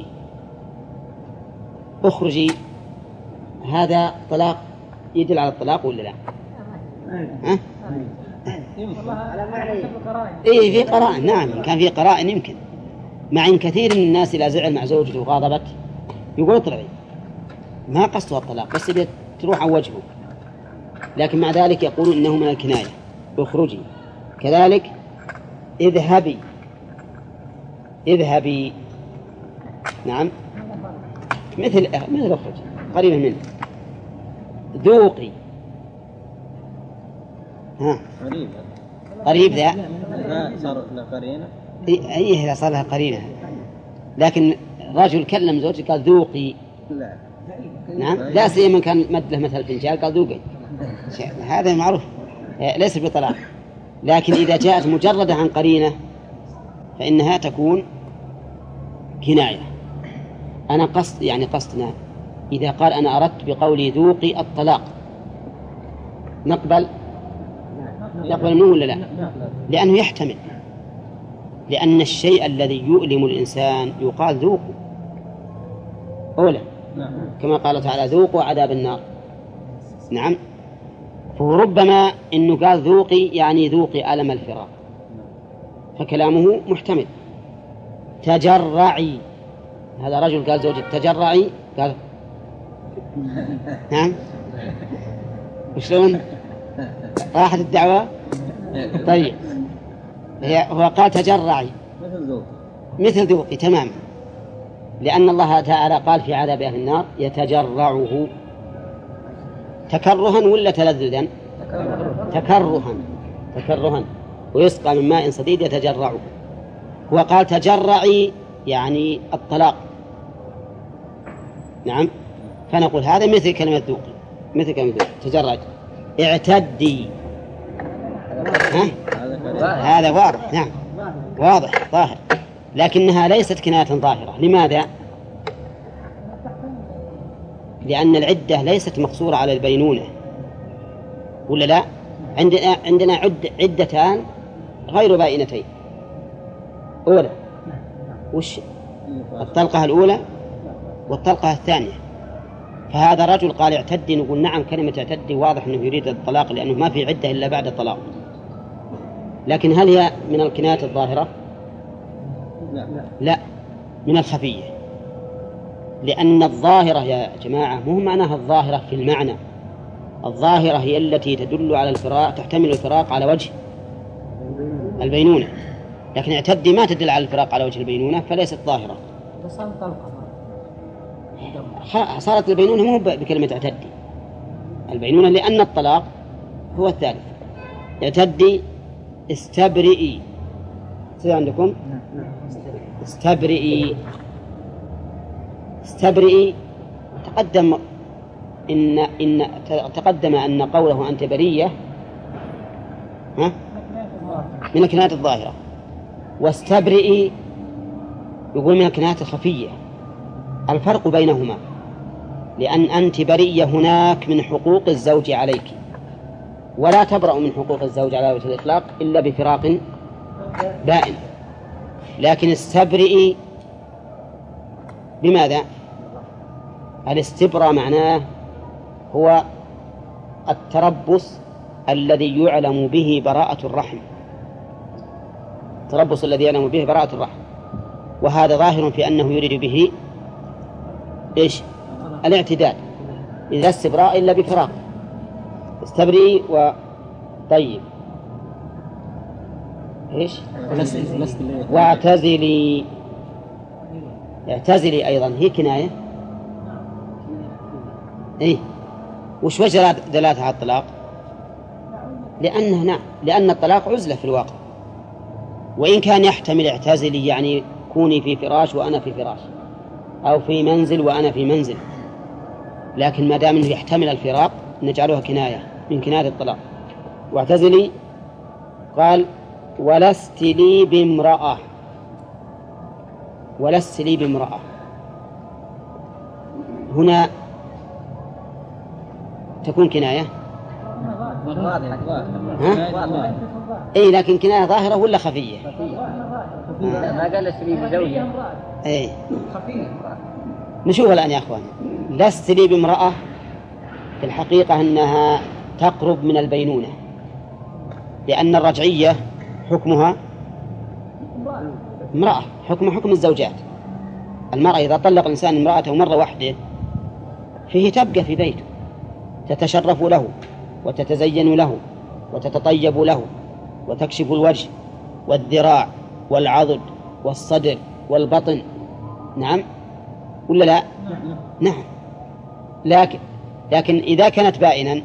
اخرجي هذا طلاق يدل على الطلاق ولا لا؟ ها؟ إيه في قرائن. نعم كان في قرائن يمكن. مع إن كثير من الناس إذا زعل مع زوجته وغاضبت يقول اطلعي، ما قصدها الطلاق بس تروح عن وجهه، لكن مع ذلك يقولون إنه من الكناية. اخرجي. كذلك اذهبي، اذهبي. نعم مثل مثل اخرجي قريبة منه. ذوقي. ها قريب قريب ذا لا صار له قرينة. أيه إذا صار لها قرينة. لكن رجل كلم زوجي قال ذوقي. لا نعم لا سيما كان مد له مثل الفنجان قال ذوقي. هذا معروف ليس بطلاق. لكن إذا جاءت مجردة عن قرينة فإنها تكون كناية. أنا قصد يعني قصدنا إذا قال أنا أردت بقولي ذوقي الطلاق نقبل نقبل منه ولا لا؟ لأنه يحتمل، لأن الشيء الذي يؤلم الإنسان يقال ذوقه أولا، كما قال تعالى ذوقوا عذاب النار. نعم. فربما إنه قال ذوقي يعني ذوقي ألم الفراق، فكلامه محتمل. تجرعي، هذا رجل قال زوجي تجرعي، قال نعم وشلون راحت الدعوة؟ طيب هي هو قال تجرعي مثل ذوق مثل ذوقي تماما، لأن الله تعالى قال في عذاب أهل النار يتجرعه تكرها ولا تلذذا؟ تكرها تكرها ويسقى من ماء صديد يتجرعه. هو قال تجرعي يعني الطلاق. نعم. فنقول هذا مثل كلمة ذوقي، مثل كلمة ذوقي تجرعي. اعتدي، ها؟ هذا واضح. نعم واضح ظاهر، لكنها ليست كناية ظاهرة. لماذا؟ لأن العدة ليست مقصورة على البينونة ولا لا؟ عندنا عندنا عد عدتان غير بائنتين. أولى وش الطلقة الأولى والطلقة الثانية. فهذا رجل قال اعتدي، نقول نعم كلمة اعتدي واضح أنه يريد الطلاق لأنه ما في عدة إلا بعد الطلاق. لكن هل هي من الكنايات الظاهرة؟ لا لا، من الخفية. لأن الظاهرة يا جماعة مو معناها الظاهرة في المعنى. الظاهرة هي التي تدل على الفراق، تحتمل الفراق على وجه البينونة. لكن اعتدي ما تدل على الفراق على وجه البينونة فليست ظاهرة. صارت البينونة مو بكلمة اعتدي البينونة، لأن الطلاق هو الثالث. اعتدي استبرئي، سيد عندكم استبرئي. استبرئي تقدم إن إن تقدم أن قوله أنت برية ها من الكنايات الظاهرة، واستبرئي يقول من الكنايات الخفية. الفرق بينهما لأن أنت برية هناك من حقوق الزوج عليك، ولا تبرأ من حقوق الزوج على وجه الإطلاق إلا بفراق بائن. لكن استبرئي بماذا؟ الاستبراء معناه هو التربص الذي يعلم به براءة الرحم، التربص الذي يعلم به براءة الرحم، وهذا ظاهر في أنه يريد به إيش؟ الاعتداد، إذا استبراء إلا بفراق، استبري و طيب إيش؟ واعتزلي، اعتزلي أيضا هي كناية. إيه وش وجه دلالتها على الطلاق؟ لأنه نعم، لأن الطلاق عزلة في الواقع، وإن كان يحتمل اعتزلي يعني كوني في فراش وأنا في فراش، أو في منزل وأنا في منزل، لكن ما دام يحتمل الفراق نجعلها كناية من كناية الطلاق. واعتزلي قال ولست لي بامرأة، ولست لي بامرأة هنا تكون كناية ها؟ اي لكن كناية ظاهرة ولا خفية؟ ما قال لست لي بزوجة. اي نشوف الآن يا أخوان. لست لي بامرأة في الحقيقة أنها تقرب من البينونة، لأن الرجعية حكمها امرأة، حكم حكم الزوجات. المرأة إذا طلق الإنسان امرأته مرة واحدة فيه تبقى في بيته، تتشرف له وتتزين له وتتطيب له وتكشف الوجه والذراع والعضد والصدر والبطن. نعم ولا لا؟ نعم. لكن لكن إذا كانت بائنا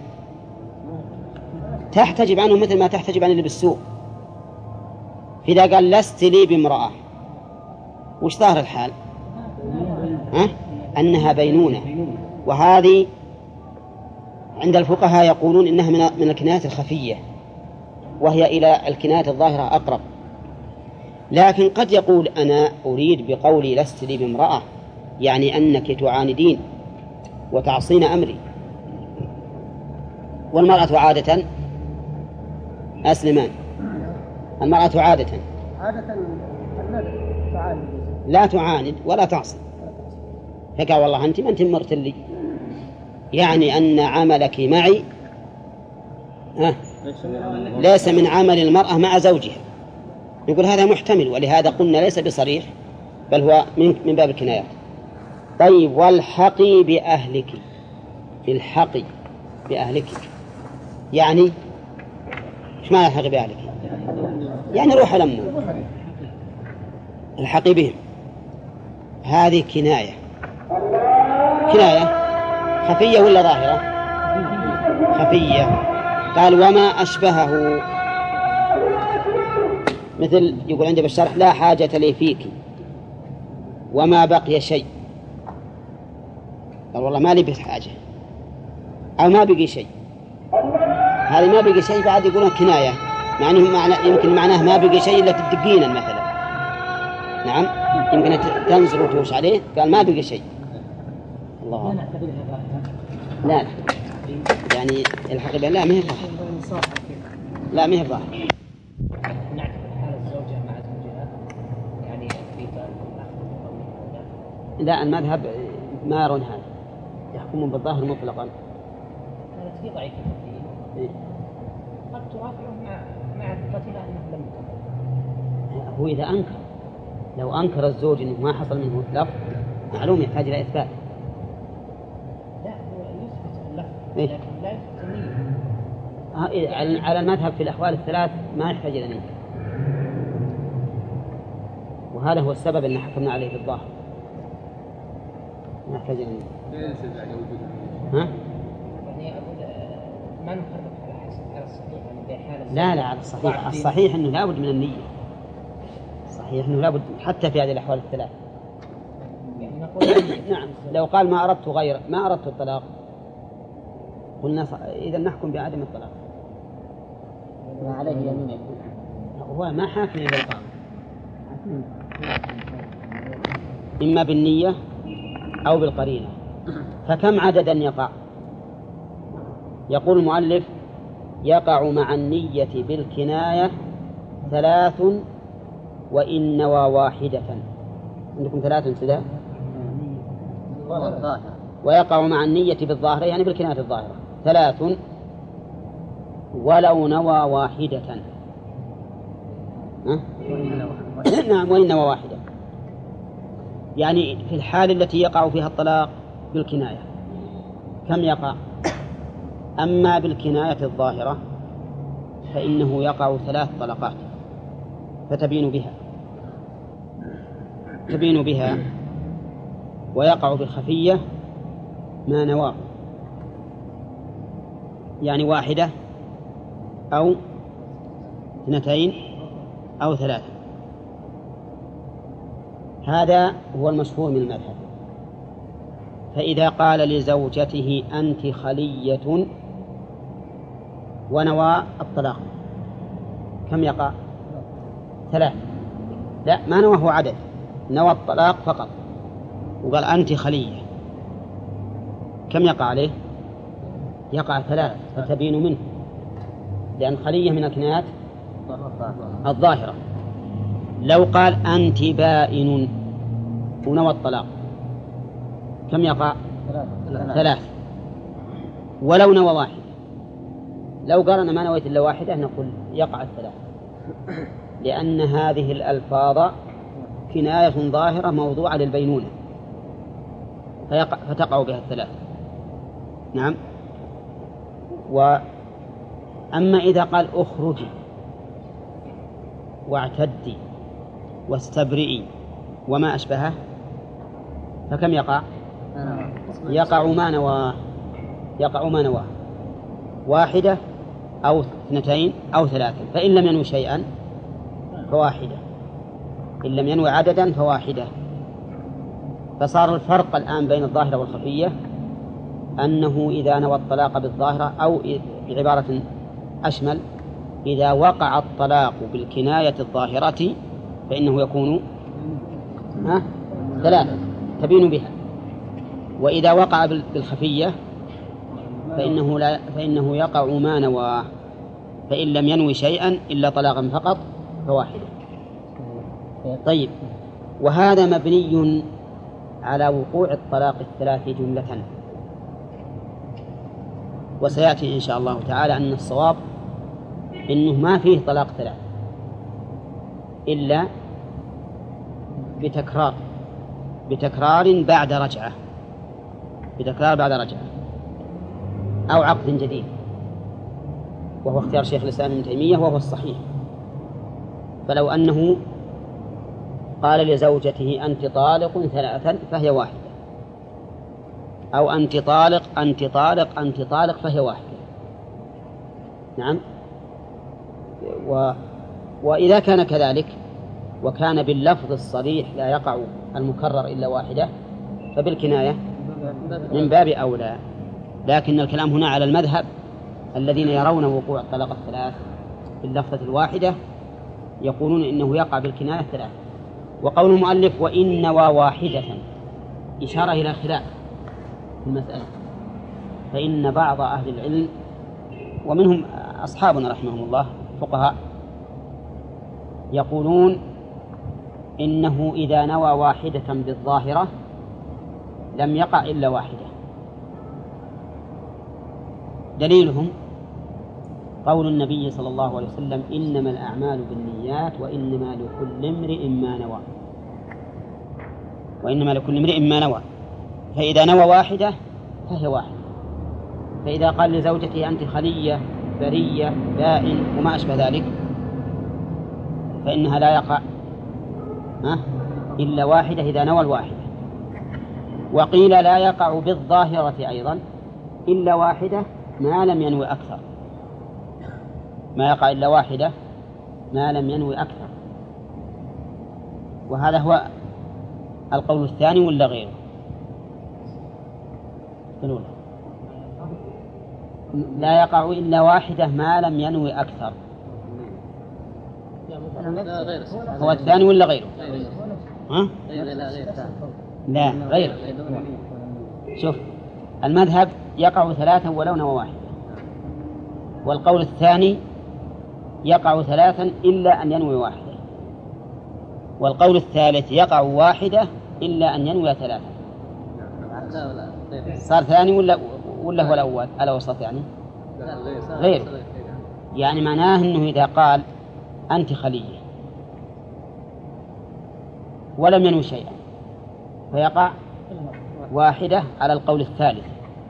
تحتجب عنه مثل ما تحتجب عن اللي بالسوق. فإذا قال لست لي بامرأة وش ظاهر الحال؟ ها؟ أنها بينونة، وهذه عند الفقهاء يقولون إنها من من الكنايات الخفية، وهي إلى الكنايات الظاهرة أقرب. لكن قد يقول أنا أريد بقولي لست لي بامرأة يعني أنك تعاندين وتعصين أمري. والمرأة عادة أسلمان، المرأة عادة عادة تعاند، لا تعاند ولا تعصي. فقال والله أنت ما أنت مرت لي، يعني أن عملك معي آه ليس من عمل المرأة مع زوجها. يقول هذا محتمل، ولهذا قلنا ليس بصريح بل هو من, من باب الكنايات. طيب والحقي بأهلك، الحقي بأهلك يعني ايش معنى الحقي بأهلك؟ يعني روح لمه، الحقي بهم. هذه كناية، كناية خفية ولا ظاهرة؟ خفية. قال وما أشبهه، مثل يقول عندي بالشرح لا حاجة لي فيك وما بقي شيء. قال والله ما لي بحاجة أو ما بقي شيء، هذه ما بقي شيء بعد يقولون كناية، مع أنه معنى يمكن معناه ما بقي شيء إلا تدقينا مثلا. نعم يمكن تنزل وتوش عليه. قال ما بقي شيء. الله لا لا يعني الحق بالله لا مهي ظاهر، لا مهي ظاهر. نعتبر حال الزوجة مع زوجها يعني في لا المذهب ما يرون هذا، يحكمون بالظاهر مطلقا. كانت في ضعيفة فيه قد ترافعه مع مع ثقتها أنه لم يكن. هو إذا أنكر، لو أنكر الزوج أنه ما حصل منه لفظ معلوم يحتاج إلى إثبات. لا هو يثبت اللفظ إيه؟ لكن لا يثبت النية. آه على المذهب في الأحوال الثلاث ما يحتاج إلى نية، وهذا هو السبب أن حكمنا عليه بالظاهر، ما يحتاج إلى نية. ها؟ يعني أقول ما نفرق على حسب على الصحيح يعني بحال. لا لا على الصحيح، الصحيح أنه لا بد من النية، الصحيح أنه لا بد حتى في هذه الأحوال الثلاث. يعني نقول نعم لو قال ما أردت غير ما أردت الطلاق قلنا إذا نحكم بعدم الطلاق. ما عليه يمين. هو ما حاكم بالقاضي، إما بالنية أو بالقرينة. فكم عددا يقع؟ يقول المؤلف يقع مع النية بالكناية ثلاث وإن نوى واحدة. عندكم ثلاث سدى؟ ويقع مع النية بالظاهرة يعني بالكناية الظاهرة ثلاث ولو نوى واحدة. ها؟ نعم، وإن نوى واحدة، يعني في الحال التي يقع فيها الطلاق بالكناية كم يقع؟ أما بالكناية الظاهرة فإنه يقع ثلاث طلقات، فتبين بها تبين بها ويقع بالخفية ما نواه، يعني واحدة أو اثنتين أو ثلاثة. هذا هو المشهور من المذهب. فإذا قال لزوجته أنت خلية ونوى الطلاق كم يقع؟ ثلاث. لا، ما نواه عدد، نوى الطلاق فقط وقال أنت خلية، كم يقع عليه؟ يقع ثلاث، فتبين منه، لأن خلية من الكنايات الظاهرة. لو قال أنت بائن ونوى الطلاق كم يقع؟ ثلاث. ولو نوى واحد، لو قال أنا ما نويت إلا واحدة نقول يقع الثلاث، لأن هذه الألفاظ كناية ظاهرة موضوعة للبينونة فتقع بها الثلاث. نعم. وأما إذا قال أخرجي واعتدي واستبرئي وما أشبهه فكم يقع؟ يقع ما نواه، يقع ما نواه، واحدة أو اثنتين أو ثلاثة. فإن لم ينوي شيئا فواحدة، إن لم ينوي عددا فواحدة. فصار الفرق الآن بين الظاهرة والخفية أنه إذا نوى الطلاق بالظاهرة، أو بعبارة أشمل إذا وقع الطلاق بالكناية الظاهرة فإنه يكون ها ثلاثة تبين بها، وإذا وقع بالخفية فإنه, لا فإنه يقع ما نواه، فإن لم ينوي شيئا إلا طلاقا فقط فواحدة. طيب، وهذا مبني على وقوع الطلاق الثلاث جملة، وسيأتي إن شاء الله تعالى أن الصواب إنه ما فيه طلاق ثلاث إلا بتكرار بتكرار بعد رجعة بتكرار بعد رجعة أو عقد جديد، وهو اختيار شيخ الإسلام ابن تيمية وهو الصحيح. فلو أنه قال لزوجته أنت طالق ثلاثا فهي واحدة، أو أنت طالق أنت طالق أنت طالق فهي واحدة. نعم. و... وإذا كان كذلك وكان باللفظ الصريح لا يقع المكرر إلا واحدة فبالكناية من باب أولى. لكن الكلام هنا على المذهب الذين يرون وقوع الطلاق الثلاث باللفظة الواحدة، يقولون إنه يقع بالكناية الثلاث. وقول المؤلف وإن نوى واحدة إشارة إلى خلاف في المسألة، فإن بعض أهل العلم ومنهم أصحابنا رحمهم الله فقهاء يقولون إنه إذا نوى واحدة بالظاهرة لم يقع إلا واحدة. دليلهم قول النبي صلى الله عليه وسلم إنما الأعمال بالنيات وإنما لكل امرئ ما نوى وإنما لكل امرئ ما نوى فإذا نوى واحدة فهي واحدة. فإذا قال لزوجته أنت خلية برية بائن وما أشبه ذلك فإنها لا يقع إلا واحدة إذا نوى الواحدة. وقيل لا يقع بالظاهرة أيضا إلا واحدة ما لم ينوي أكثر، ما يقع إلا واحدة ما لم ينوي أكثر. وهذا هو القول الثاني ولا غيره؟ الأولى لا يقع إلا واحدة ما لم ينوي أكثر. هو الثاني ولا غيره؟ ها؟ لا غيره. شوف، المذهب يقع ثلاثا ولو نوى واحدة، والقول الثاني يقع ثلاثا إلا أن ينوي واحدة، والقول الثالث يقع واحدة إلا أن ينوي ثلاثة. صار ثاني ولا ولا هو الأول على وسط يعني؟ غير يعني معناه أنه إذا قال أنت خلية ولم ينوي شيئا فيقع واحدة على القول الثالث،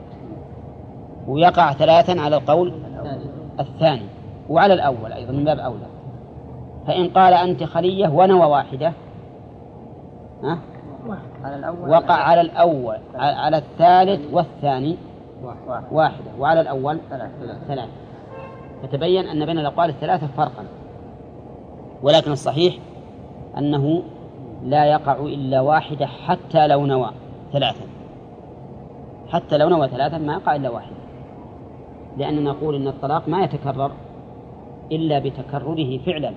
ويقع ثلاثا على القول الثاني، وعلى الأول أيضا من باب أولى. فإن قال أنت خلية ونوى واحدة ها؟ على الأول وقع على الأول على الثالث والثاني واحدة، وعلى الأول ثلاثة. فتبين أن بين الأقوال الثلاثة فرقا، ولكن الصحيح أنه لا يقع إلا واحدة حتى لو نوى ثلاثا، حتى لو نوى ثلاثا ما يقع إلا واحدة، لأننا نقول إن الطلاق ما يتكرر إلا بتكرره فعلا،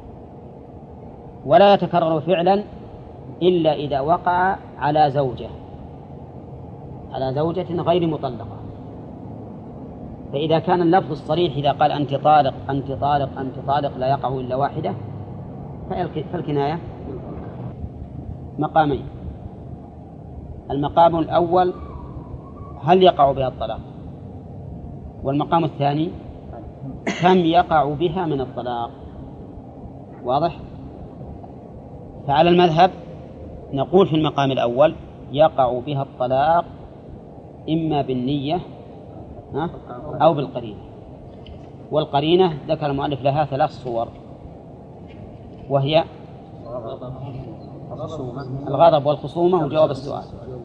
ولا يتكرر فعلا إلا إذا وقع على زوجة على زوجة غير مطلقة. فإذا كان اللفظ الصريح إذا قال أنت طالق أنت طالق أنت طالق لا يقع إلا واحدة، فالكناية مقامين. المقام الأول هل يقع بها الطلاق، والمقام الثاني كم يقع بها من الطلاق. واضح؟ فعلى المذهب نقول في المقام الأول يقع بها الطلاق إما بالنية أو بالقرينة، والقرينة ذكر المؤلف لها ثلاث صور، وهي الغضب والخصومة وجواب السؤال.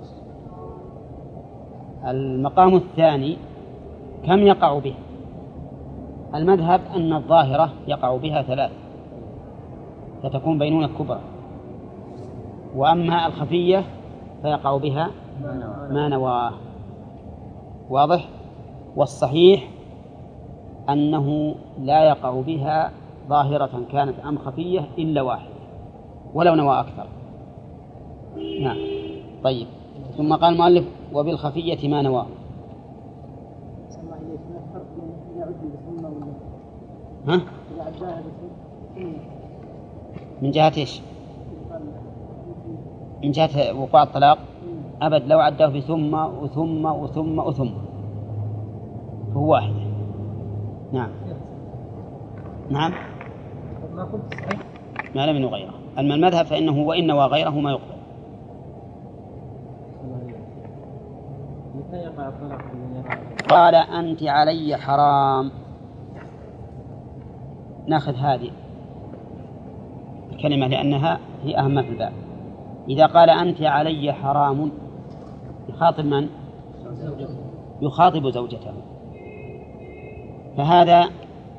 المقام الثاني كم يقع به؟ المذهب أن الظاهرة يقع بها ثلاث، فتكون بينونة كبرى، وأما الخفية فيقع بها ما نواه. واضح؟ والصحيح أنه لا يقع بها ظاهرة كانت أم خفية إلا واحد ولو نوى أكثر. نعم. طيب، ثم قال المؤلف وبالخفية ما نواه. ها؟ من جهة إيش؟ من جهة وقوع الطلاق أبد، لو عداه بثم وثم وثم وثم فهو واحد. نعم نعم ما لم يغيره. أما المذهب فإنه وإن وغيره ما يقبل. قال أنت علي حرام. نأخذ هذه الكلمة لأنها هي أهم في الباب. إذا قال أنت علي حرام يخاطب من؟ يخاطب زوجته، فهذا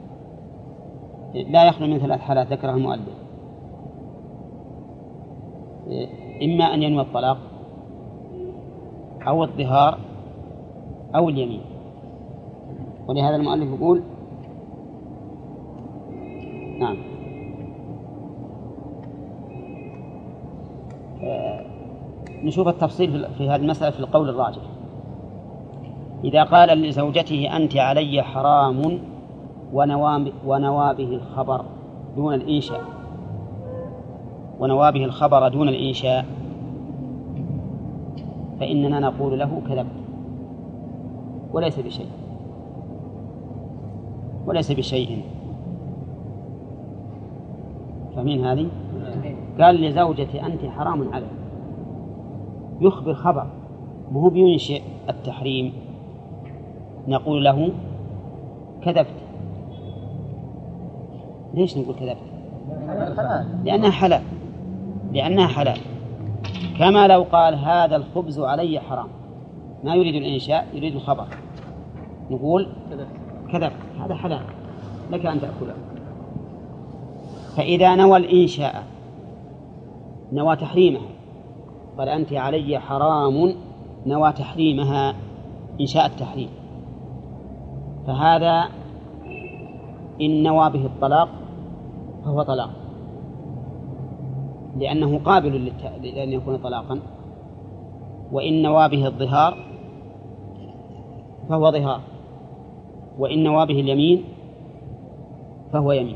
لا يخلو من ثلاث حالات ذكرها المؤلف: إما أن ينوي الطلاق أو الظهار أو اليمين. ولهذا المؤلف يقول نعم آه نشوف التفصيل في هذه المسألة في القول الراجح. إذا قال لزوجته أنت علي حرام ونوى به الخبر دون الإنشاء ونوى به الخبر دون الإنشاء فإننا نقول له كذبت وليس بشيء وليس بشيء فمن هذه قال لزوجتي أنت حرام علي، يخبر خبر مو بينشئ التحريم، نقول له كذبت. ليش نقول كذبت؟ لأنها حلال لأنها حلال كما لو قال هذا الخبز علي حرام، ما يريد الإنشاء يريد الخبر، نقول كذبت، هذا حلال لك أن تأكله. فإذا نوى الإنشاء نوى تحريمها، قال أنت علي حرام نوى تحريمها إنشاء التحريم، فهذا إن نوى به الطلاق فهو طلاق لأنه قابل لأن يكون طلاقا، وإن نوى به الظهار فهو ظهار، وإن نوى به اليمين فهو يمين.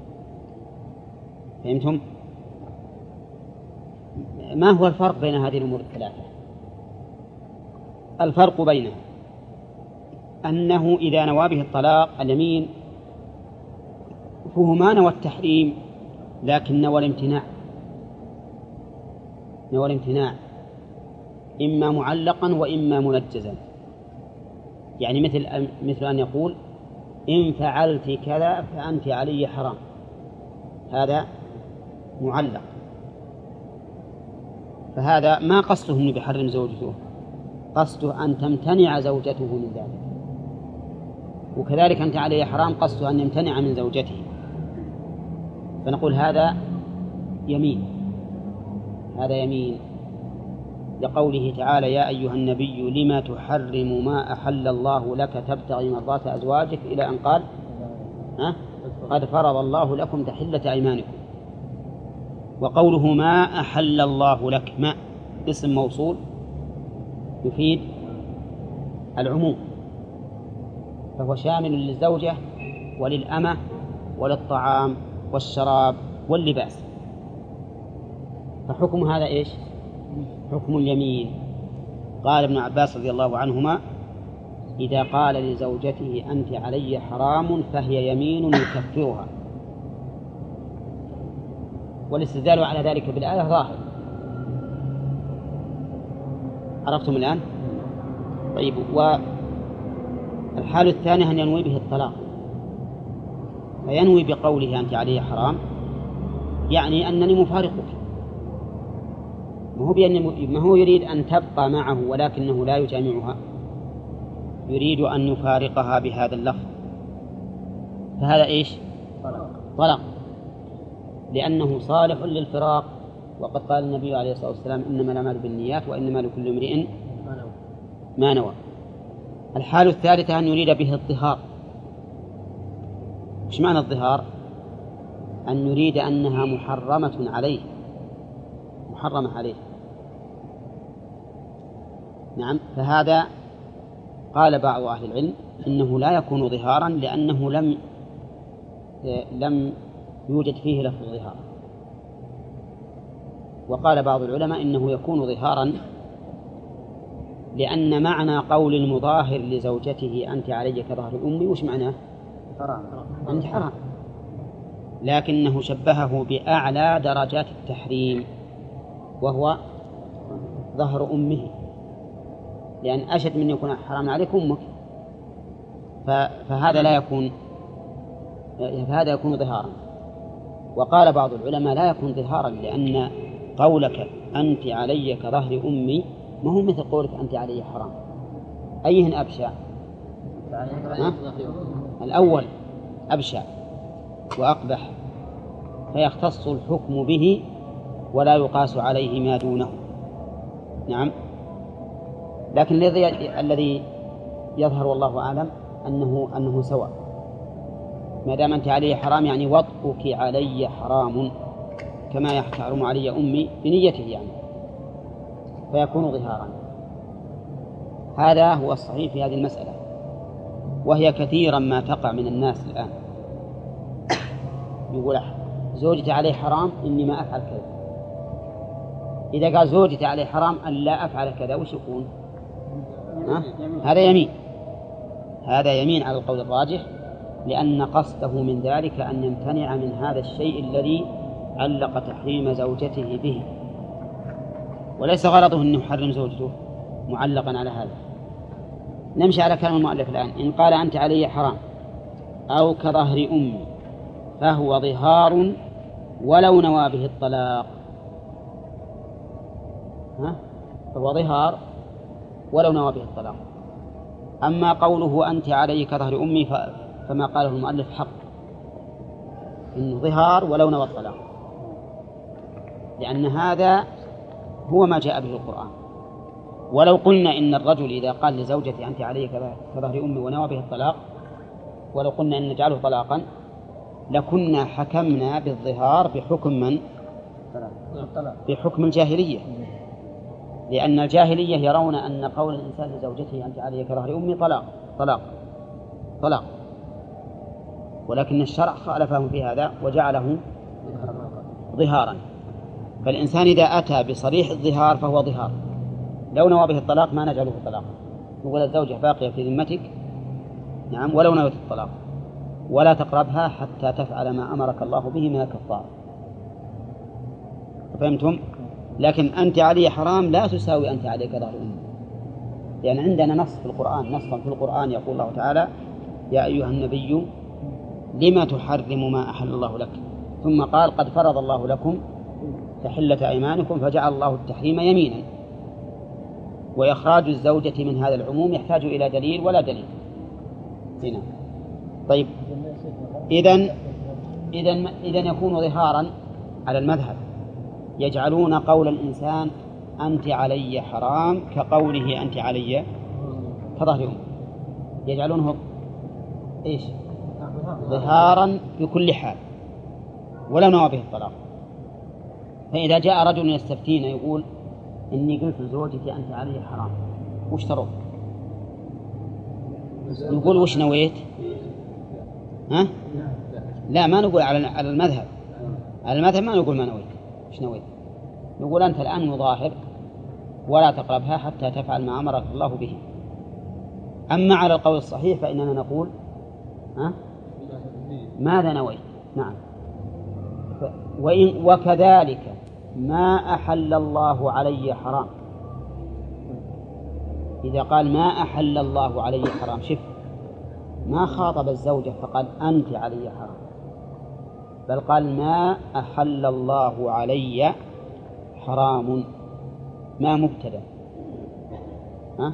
فهمتم؟ ما هو الفرق بين هذه الأمور الثلاثة؟ الفرق بينها أنه إذا نوى به الطلاق اليمين فهو ما نوى التحريم لكن نوى الامتناع، نوى الامتناع إما معلقا وإما منجزا. يعني مثل مثل أن يقول إن فعلت كذا فأنت علي حرام، هذا معلق، فهذا ما قصده أنه بيحرم زوجته، قصده أن تمتنع زوجته من ذلك. وكذلك أنت عليه حرام قصده أن يمتنع من زوجته، فنقول هذا يمين، هذا يمين لقوله تعالى يا أيها النبي لما تحرم ما أحل الله لك تبتغي مرضات أزواجك إلى أن قال ها؟ قد فرض الله لكم تحلة أيمانكم. وقوله ما أحل الله لك، ما اسم موصول يفيد العموم، فهو شامل للزوجة وللأمة وللطعام والشراب واللباس. فحكم هذا إيش؟ حكم اليمين. قال ابن عباس رضي الله عنهما إذا قال لزوجته أنت علي حرام فهي يمين يكفرها. والاستدلال على ذلك بالآية ظاهر. عرفتم الآن؟ طيب، والحال الثانية أن ينوي به الطلاق، فينوي بقوله أنت علي حرام يعني أنني مفارقك، ما هو بأن ما هو يريد أن تبقى معه ولكنه لا يجامعها، يريد أن يفارقها بهذا اللفظ، فهذا إيش؟ طلاق، لأنه صالح للفراق. وقد قال النبي عليه الصلاة والسلام إنما الأعمال بالنيات وإنما لكل امرئ ما نوى. الحال الثالثة أن يريد به الظهار. إيش معنى الظهار؟ أن يريد أنها محرمة عليه، محرمة عليه. نعم، فهذا قال بعض أهل العلم إنه لا يكون ظهارا لأنه لم لم يوجد فيه لفظ ظهار. وقال بعض العلماء إنه يكون ظهارا لأن معنى قول المظاهر لزوجته أنت علي كظهر أمي وش معناه؟ حرام. أنت حرام، لكنه شبهه بأعلى درجات التحريم وهو ظهر أمه، لأن أشد من يكون حرام عليك أمك، فهذا لا يكون، فهذا يكون ظهارا. وقال بعض العلماء لا يكون ظهارا لأن قولك أنت علي كظهر أمي ما هو مثل قولك أنت علي حرام. أيهن أبشع؟ الأول أبشع وأقبح، فيختص الحكم به ولا يقاس عليه ما دونه. نعم، لكن الذي الذي يظهر والله أعلم أنه أنه سواء، ما دام أنت علي حرام يعني وطئك علي حرام كما يحرم علي أمي بنيته يعني، فيكون ظهارا. هذا هو الصحيح في هذه المسألة، وهي كثيرا ما تقع من الناس الآن. يقول زوجتي عليه حرام إني ما أفعل كذا، إذا قال زوجتي عليه حرام أن لا أفعل كذا وش يكون؟ ها؟ هذا يمين، هذا يمين على القول الراجح، لأن قصده من ذلك أن يمتنع من هذا الشيء الذي علق تحريم زوجته به، وليس غرضه أن يحرم زوجته معلقا على هذا. نمشي على كلام المؤلف الآن. إن قال أنت علي حرام أو كظهر أمي فهو ظهار ولو نوى به الطلاق. ها؟ فهو ظهار ولو نوى به الطلاق. أما قوله أنت علي كظهر أمي فما قاله المؤلف حق، إنه ظهار ولو نوى الطلاق، لأن هذا هو ما جاء به القرآن. ولو قلنا إن الرجل إذا قال لزوجته أنت علي كظهر أمي ونوى به الطلاق، ولو قلنا إن نجعله طلاقا لكنا حكمنا بالظهار بحكم من؟ بحكم الجاهلية، لأن الجاهلية يرون أن قول الإنسان لزوجته أنت علي كظهر أمي طلاق طلاق طلاق، ولكن الشرع خالفهم في هذا وجعله ظهارا. فالإنسان إذا أتى بصريح الظهار فهو ظهار، لو نوى به الطلاق ما نجعله طلاقا، نقول الزوجة باقية في ذمتك، نعم، ولو نوت الطلاق. ولا تقربها حتى تفعل ما أمرك الله به من الكفارة. فهمتم؟ لكن أنت علي حرام لا تساوي أنت عليك ظهر أمي، لأن يعني عندنا نص في القرآن، نصا في القرآن يقول الله تعالى: يا أيها النبي لما تحرم ما أحل الله لك، ثم قال: قد فرض الله لكم تحلة أيمانكم، فجعل الله التحريم يمينا. وإخراج الزوجة من هذا العموم يحتاج إلى دليل ولا دليل هنا. طيب، إذن إذن إذن يكون ظهارا على المذهب، يجعلون قول الإنسان أنت علي حرام كقوله أنت علي كظهر أم، يجعلونه إيش؟ ظهارا بكل حال ولو نوى به الطلاق. فإذا جاء رجل يستفتينا يقول: إني قلت لزوجتي أنت علي حرام، وش ترون؟ نقول: وش نويت؟ ها؟ لا، ما نقول على المذهب، على المذهب ما نقول ما نويت. وش نويت؟ نقول: أنت الآن مظاهر ولا تقربها حتى تفعل ما أمرك الله به. أما على القول الصحيح فإننا نقول: ها؟ ماذا نويت؟ نعم. وإن وكذلك ما أحل الله علي حرام. إذا قال ما أحل الله علي حرام، شف، ما خاطب الزوجة فقال أنت علي حرام، بل قال ما أحل الله علي حرام. ما مبتدأ، ها؟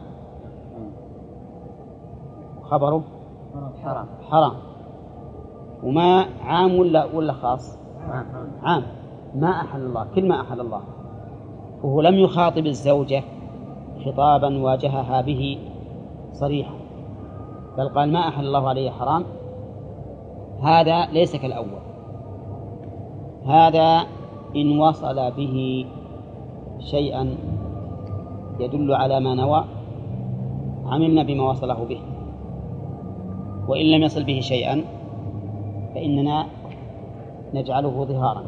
خبره حرام. حرام. وما عام ولا ولا خاص؟ عام. ما أحل الله، كل ما أحل الله. وهو لم يخاطب الزوجة خطابا واجهها به صريحا، بل قال ما أحل الله عليه حرام. هذا ليس كالأول، هذا إن وصل به شيئا يدل على ما نوى عملنا بما وصله به، وإن لم يصل به شيئا فإننا نجعله ظهارا،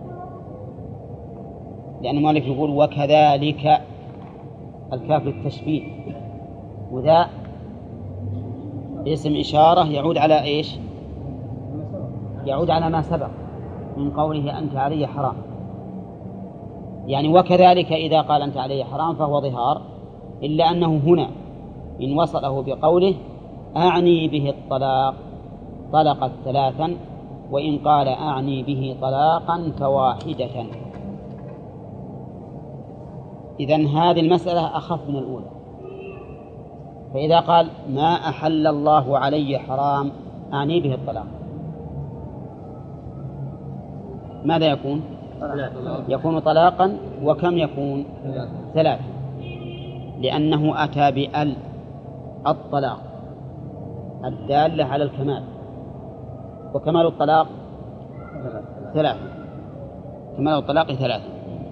لأن مالك يقول: وكذلك، الكاف للتشبيه، وذا اسم إشارة يعود على إيش؟ يعود على ما سبق من قوله أنت علي حرام. يعني وكذلك إذا قال أنت علي حرام فهو ظهار، إلا أنه هنا إن وصله بقوله أعني به الطلاق طلقت ثلاثا، وإن قال أعني به طلاقا فواحدة. إذن هذه المسألة أخف من الأولى. فإذا قال ما أحل الله علي حرام أعني به الطلاق، ماذا يكون؟ يكون طلاقا. وكم يكون؟ ثلاثة، لأنه أتى بأل الطلاق الدالة على الكمال، وكمال الطلاق ثلاثة، كمال الطلاق ثلاثة.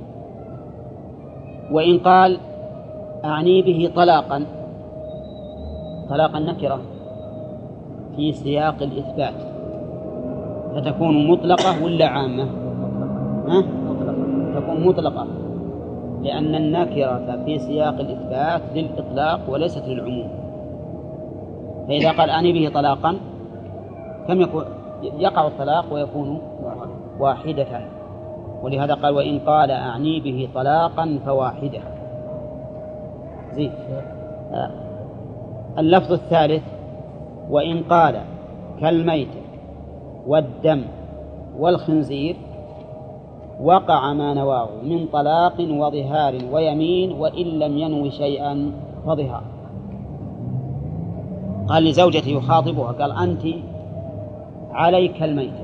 وإن قال أعني به طلاقا، طلاقا نكرة في سياق الإثبات، فتكون مطلقة ولا عامة؟ ها؟ تكون مطلقة، لأن النكرة في سياق الإثبات للإطلاق وليست للعموم. فإذا قال أعني به طلاقا كم يكون؟ يقع الطلاق ويكون واحدة. ولهذا قال وإن قال أعني به طلاقا فواحدة. زين. آه. اللفظ الثالث وإن قال كالميتة والدم والخنزير وقع ما نواه من طلاق وظهار ويمين وإن لم ينو شيئا فظهار. قال لزوجته يخاطبها قال أنت عليك الميتة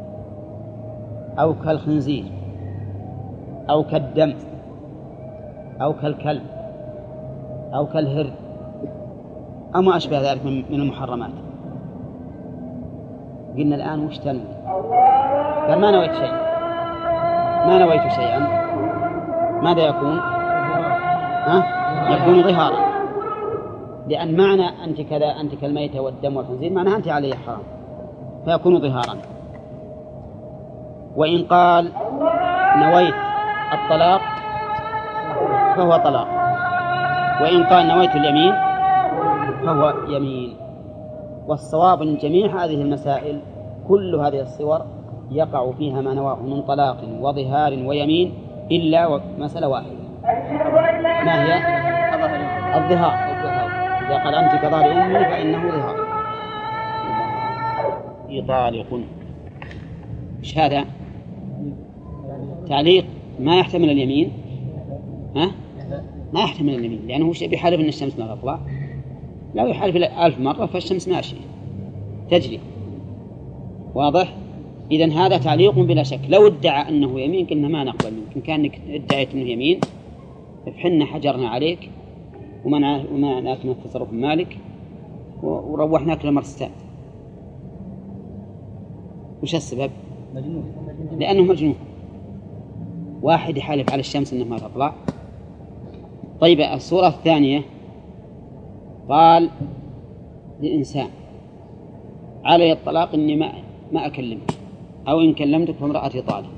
أو كالخنزير أو كالدم أو كالكلب أو كالهر أو ما أشبه ذلك من المحرمات. قلنا الآن وش تنوي؟ قال ما نويت شيء، ما نويت شيئا. ماذا يكون؟ ها؟ يكون ظهارا، لأن معنى أنت كذا أنت كالميتة والدم والخنزير معنى أنت عليه حرام، فيكون ظهارا. وإن قال نويت الطلاق فهو طلاق، وإن قال نويت اليمين فهو يمين. والصواب أن جميع هذه المسائل كل هذه الصور يقع فيها ما نواه من طلاق وظهار ويمين إلا مسألة واحدة. ما هي؟ الظهار. إذا قال أنت كظهر أمي فإنه ظهار. يطالق. إيش هذا؟ تعليق ما يحتمل اليمين. ها؟ ما يحتمل اليمين لأنه بيحالف أن الشمس ما تطلع. لو يحالف ألف مرة فالشمس ماشية تجري. واضح؟ إذن هذا تعليق بلا شك. لو ادعى أنه يمين قلنا ما نقبل منك. إن كان ادعيت أنه يمين فحنا حجرنا عليك ومنعناك من التصرف المالك وروحناك لمرستان. وش السبب؟ لأنه مجنون. واحد يحالف على الشمس أنه ما تطلع. طيب الصورة الثانية قال لإنسان علي الطلاق إني ما ما أكلمك أو إن كلمتك فامرأتي طالق.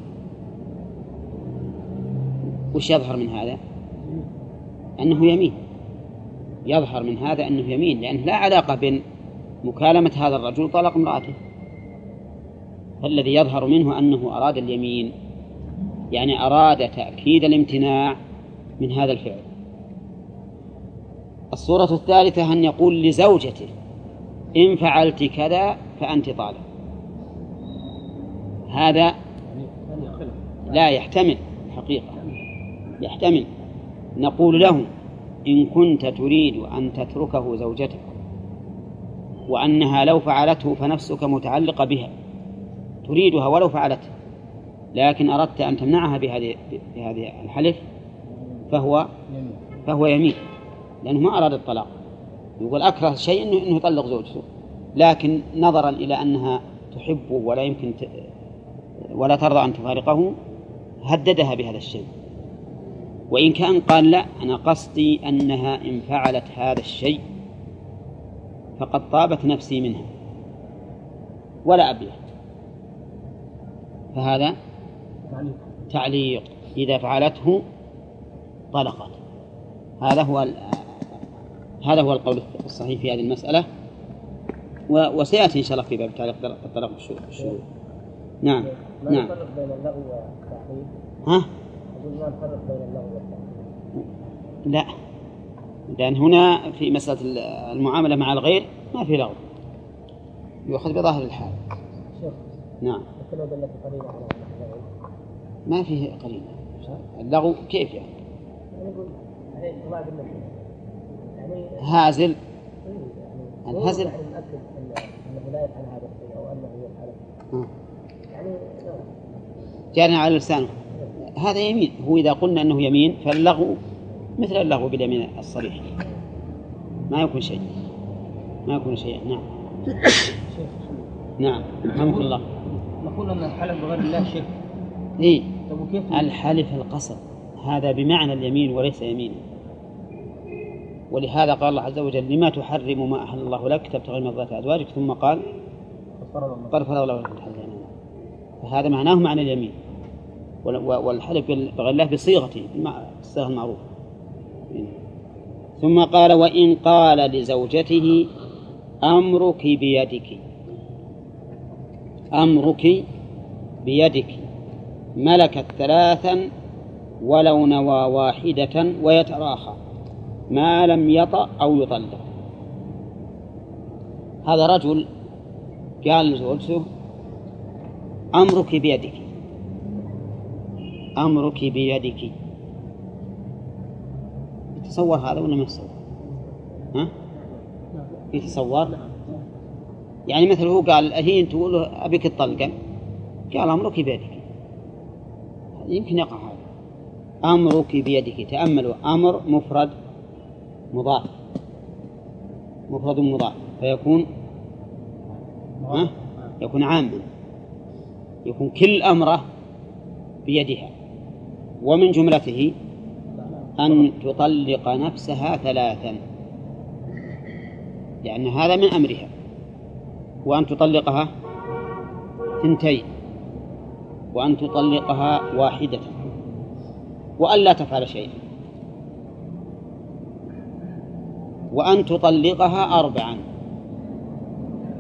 وش يظهر من هذا؟ أنه يمين. يظهر من هذا أنه يمين لأنه لا علاقة بين مكالمة هذا الرجل طلاق امرأته. فالذي يظهر منه أنه أراد اليمين يعني أراد تأكيد الامتناع من هذا الفعل. الصورة الثالثة أن يقول لزوجته إن فعلت كذا فأنت طالق. هذا لا يحتمل حقيقة. يحتمل نقول له إن كنت تريد أن تتركه زوجتك وأنها لو فعلته فنفسك متعلقة بها تريدها ولو فعلته لكن أردت أن تمنعها بهذه بهذه الحلف فهو فهو يمين لأنه ما أراد الطلاق. يقول أكره شيء إنه إنه يطلق زوجته لكن نظرا إلى أنها تحبه ولا يمكن ت... ولا ترضى أن تفارقه هددها بهذا الشيء. وإن كان قال لا أنا قصدي أنها إن فعلت هذا الشيء فقد طابت نفسي منها ولا أبيه فهذا تعليق. إذا فعلته طلقت. هذا هو هذا هو القول الصحيح في هذه المسألة وسيأتي إن شاء الله في باب تعليق الطلاق بالشروط. نعم ما نعم. نفرق بين اللغو والتحريم. ها؟ أقول ما نفرق بين اللغو والتحريم. لا لأن هنا في مسألة المعاملة مع الغير ما في لغو يؤخذ بظاهر الحال. شوف. نعم. لو دلت قرينة على اللغو. ما فيه قرينة. اللغو كيف يعني؟ يعني يقول يعني ما بالله يعني هازل. يعني الهزل. يعني نأكد أنه لا يفعل هذا الشيء أو أنه يفعله. يعني جارنا على لسانه هذا يمين. هو إذا قلنا أنه يمين فاللغو مثل اللغو باليمين الصريح ما يكون شيء ما يكون شيء. نعم نعم رحمك الله. نقول أن الحلف بغير الله شرك. إيه طب وكيف الحلف القسم هذا بمعنى اليمين وليس يمين. ولهذا قال الله عز وجل لما تحرم ما أحل الله لك تبتغي مرضات أزواجك ثم قال قد فرض الله لكم تحل اليمين. فهذا معناه معنى اليمين والحلف بغير الله بصيغته بالصيغة المعروفة. ثم قال وإن قال لزوجته أمرك بيدك أمرك بيدك ملكت ثلاثا ولو نوى واحدة ويتراخى ما لم يطأ أو يطلق. هذا رجل قال لزوجته أمرك بيدك أمرك بيدك. يتصور هذا ولا ما يتصور؟ ها؟ يتصور؟ يعني مثل هو قال الحين تقول له أبيك الطلقة قال أمرك بيدك يمكن يقع هذا. أمرك بيدك تأملوا أمر مفرد مضاف مفرد مضاف فيكون ها؟ يكون عاما يكون كل أمره بيدها ومن جملته أن تطلق نفسها ثلاثا لأن هذا من أمرها وأن تطلقها ثنتين وأن تطلقها واحدة وأن لا تفعل شيئا وأن تطلقها أربعا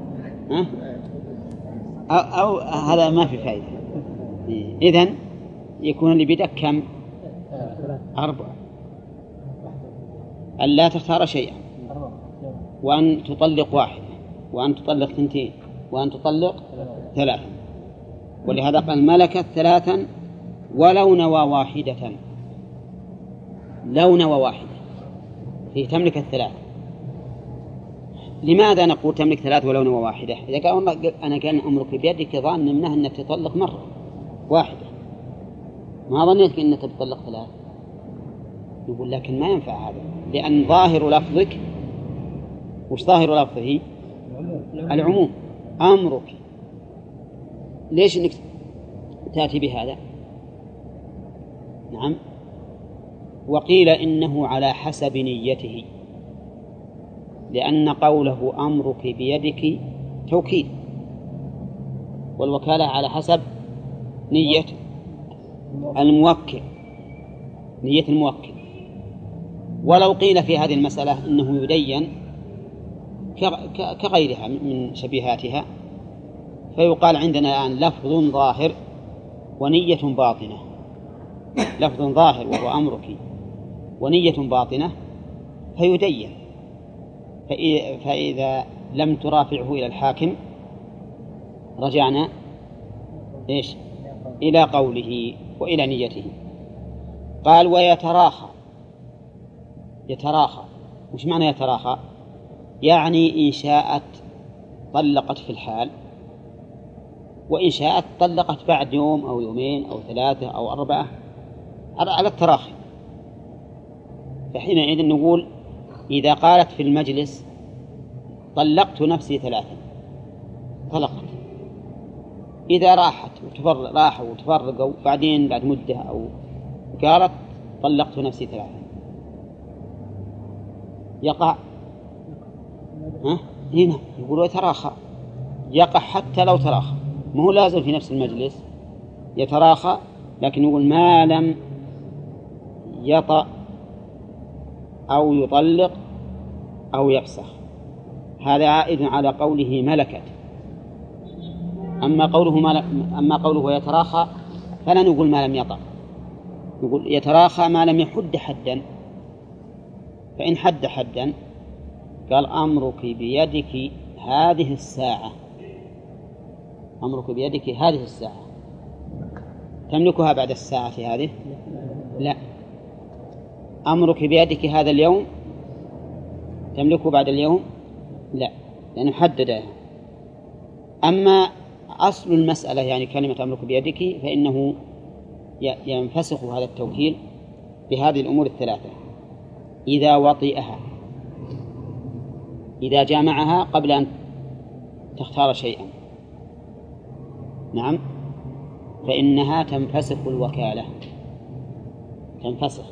ها؟ أو, أو هذا ما في فائدة. إذن يكون اللي بيدك كم؟ أربعة. أن لا تختار شيئا، وأن تطلق واحدة، وأن تطلق ثنتين، وأن تطلق ثلاثة. ولهذا قال ملكت ثلاثا ولو نوى واحدة. لو نوى واحدة هي تملك الثلاث. لماذا نقول تملك ثلاث ولو نوى واحدة؟ إذا قال أنا كان أمرك بيدك ظن منها أنك تطلق مرة واحدة، ما ظنيتك أنك تطلق ثلاث. يقول لكن ما ينفع هذا، لأن ظاهر لفظك، وش ظاهر لفظه؟ العموم. أمرك، ليش أنك تأتي بهذا؟ نعم. وقيل إنه على حسب نيته، لأن قوله أمرك بيدك توكيد، والوكالة على حسب نية الموكل، نية الموكل. ولو قيل في هذه المسألة إنه يدين كغيرها من شبيهاتها، فيقال عندنا الآن لفظ ظاهر ونية باطنة. لفظ ظاهر وهو أمرك، ونية باطنة، فيدين. فإذا لم ترافعه إلى الحاكم رجعنا إيش؟ إلى قوله وإلى نيته. قال ويتراخى. يتراخى وش معنى يتراخى؟ يعني إن شاءت طلقت في الحال، وإن شاءت طلقت بعد يوم أو يومين أو ثلاثة أو أربعة، على التراخي. فحينئذ نقول إذا قالت في المجلس طلقت نفسي ثلاثة طلقت، إذا راحت وتفرق راحوا وتفرقوا بعدين بعد مدة أو قالت طلقت نفسي ثلاثة، يقع ها؟ هنا يقولوا يتراخى، يقع حتى لو تراخى، ما هو لازم في نفس المجلس يتراخى، لكن يقول ما لم يطأ أو يطلق أو يفسخ. هذا عائد على قوله ملكت. أما قوله ما أما قوله يتراخى فلا نقول ما لم يطأ، نقول يتراخى ما لم يحد حدا. فإن حد حدا قال أمرك بيدك هذه الساعة، أمرك بيدك هذه الساعة، تملكها بعد الساعة هذه؟ لا. أمرك بيدك هذا اليوم، تملكه بعد اليوم؟ لا، لأنه حددها. أما أصل المسألة يعني كلمة أمرك بيدك فإنه ينفسخ هذا التوكيل بهذه الأمور الثلاثة: إذا وطئها، إذا جامعها قبل أن تختار شيئا، نعم، فإنها تنفسخ الوكالة، تنفسخ،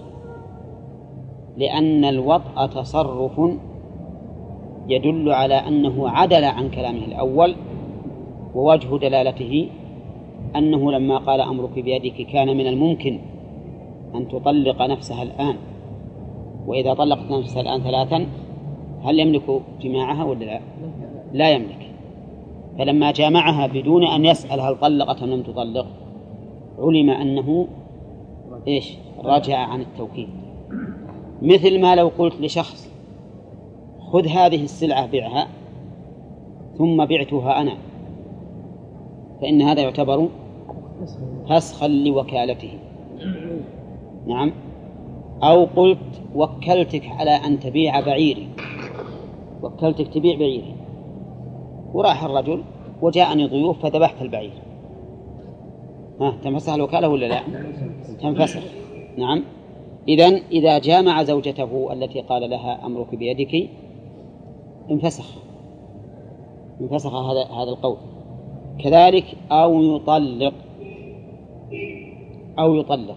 لأن الوطأ تصرف يدل على أنه عدل عن كلامه الأول، ووجه دلالته أنه لما قال أمرك بيدك كان من الممكن أن تطلق نفسها الآن، وإذا طلقت نفسها الآن ثلاثا هل يملك جماعها ولا لا؟ لا يملك. فلما جامعها بدون أن يسأل هل طلقت أم لم تطلق علم أنه إيش؟ رجع عن التوكيد. مثل ما لو قلت لشخص خذ هذه السلعة بيعها ثم بعتها أنا، فإن هذا يعتبر فسخا لوكالته، نعم. أو قلت وكلتك على أن تبيع بعيري، وكلتك تبيع بعيري، وراح الرجل وجاءني ضيوف فذبحت البعير، ها تنفسخ الوكالة ولا لا؟ تنفسخ، نعم. إذن إذا جامع زوجته التي قال لها أمرك بيدك انفسخ، انفسخ هذا هذا القول. كذلك أو يطلق، أو يطلق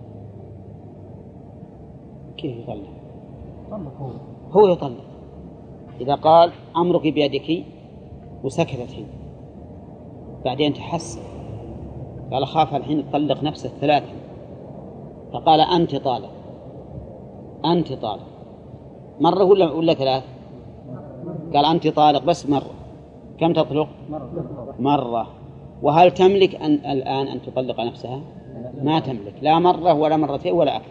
كيف يطلق؟ هو هو يطلق. إذا قال أمرك بيدك وسكتت هي، بعدين تحسن قال خاف الحين تطلق نفسه الثلاثة، فقال أنت طالق، أنت طالق مرة ولا ولا ثلاث؟ قال أنت طالق بس مرة، كم تطلق؟ مرة. وهل تملك أن الآن أن تطلق نفسها؟ ما تملك، لا مرة ولا مرتين ولا أكثر،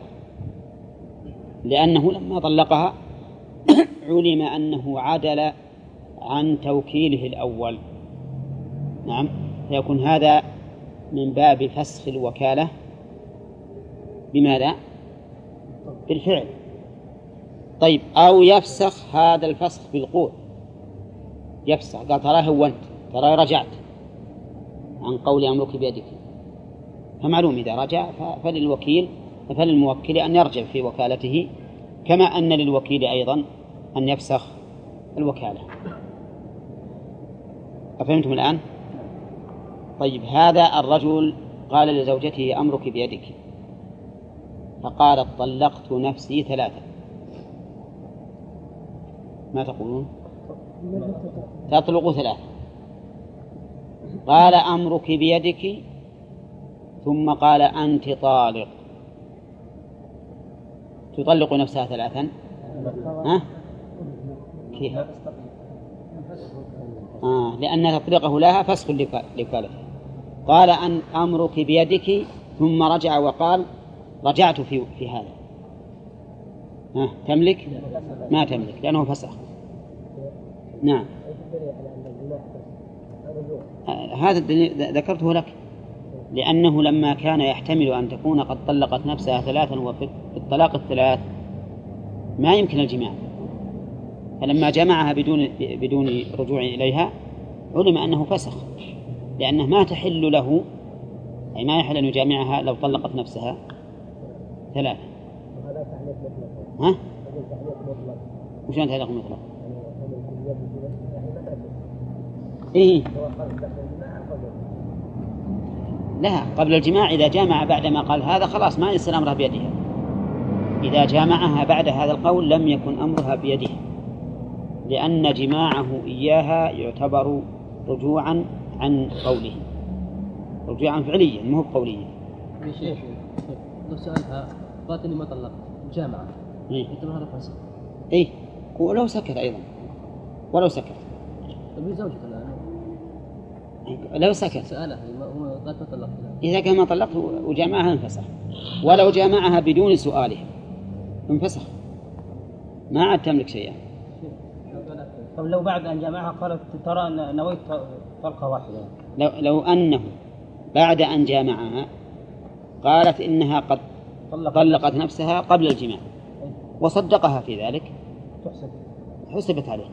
لأنه لما طلقها علم أنه عدل عن توكيله الأول. نعم، فيكون هذا من باب فسخ الوكالة بماذا؟ بالفعل. طيب، أو يفسخ هذا الفسخ بالقول، يفسخ قال تراه هونت، تراه رجعت عن قول أمرك بيدك، فمعلوم إذا رجع فللوكيل فللموكل أن يرجع في وكالته، كما أن للوكيل أيضا أن يفسخ الوكالة. أفهمتم الآن؟ طيب، هذا الرجل قال لزوجته أمرك بيدك، فقالت طلقت نفسي ثلاثة، ما تقولون؟ تطلق ثلاثة. قال أمرك بيدك ثم قال أنت طالق، تطلق نفسها ثلاثا؟ ها؟ كيف؟ آه لأن تطلقه لها فسخ لوكالته. قال أن أمرك بيدك ثم رجع وقال رجعت في في هذا. ها تملك؟ ما تملك لأنه فسخ. نعم، آه هذا ذكرته لك، لأنه لما كان يحتمل أن تكون قد طلقت نفسها ثلاثا وفي الطلاق الثلاث ما يمكن الجماع، فلما جمعها بدون بدون رجوع إليها علم أنه فسخ، لأنه ما تحل له، أي ما يحل أن يجامعها لو طلقت نفسها ثلاثة. ها؟ وشان تعليق مطلق؟ إيه؟ لا، قبل الجماع إذا جامع بعدما قال هذا خلاص ما يصير أمرها بيدها. إذا جامعها بعد هذا القول لم يكن أمرها بيدها، لأن جماعه إياها يعتبر رجوعا عن قوله، رجوعا فعليا مو قوليا. يا شيخ لو سألها قالت إني ما طلقت جامعة، يعتبر هذا فسخ؟ إيه، ولو سكت أيضا، ولو سكت. طيب زوجك الآن لو سكت سألها هو قالت ما طلقت، إذا كان ما طلقت وجامعها انفسخ، ولو جامعها بدون سؤالها انفسخ، ما عاد تملك شيئا. طب لو بعد أن جمعها قالت ترى نويت طلقة واحدة، لو, لو أنه بعد أن جامعها قالت إنها قد طلقت نفسها قبل الجماع وصدقها في ذلك تحسب حسبت عليه.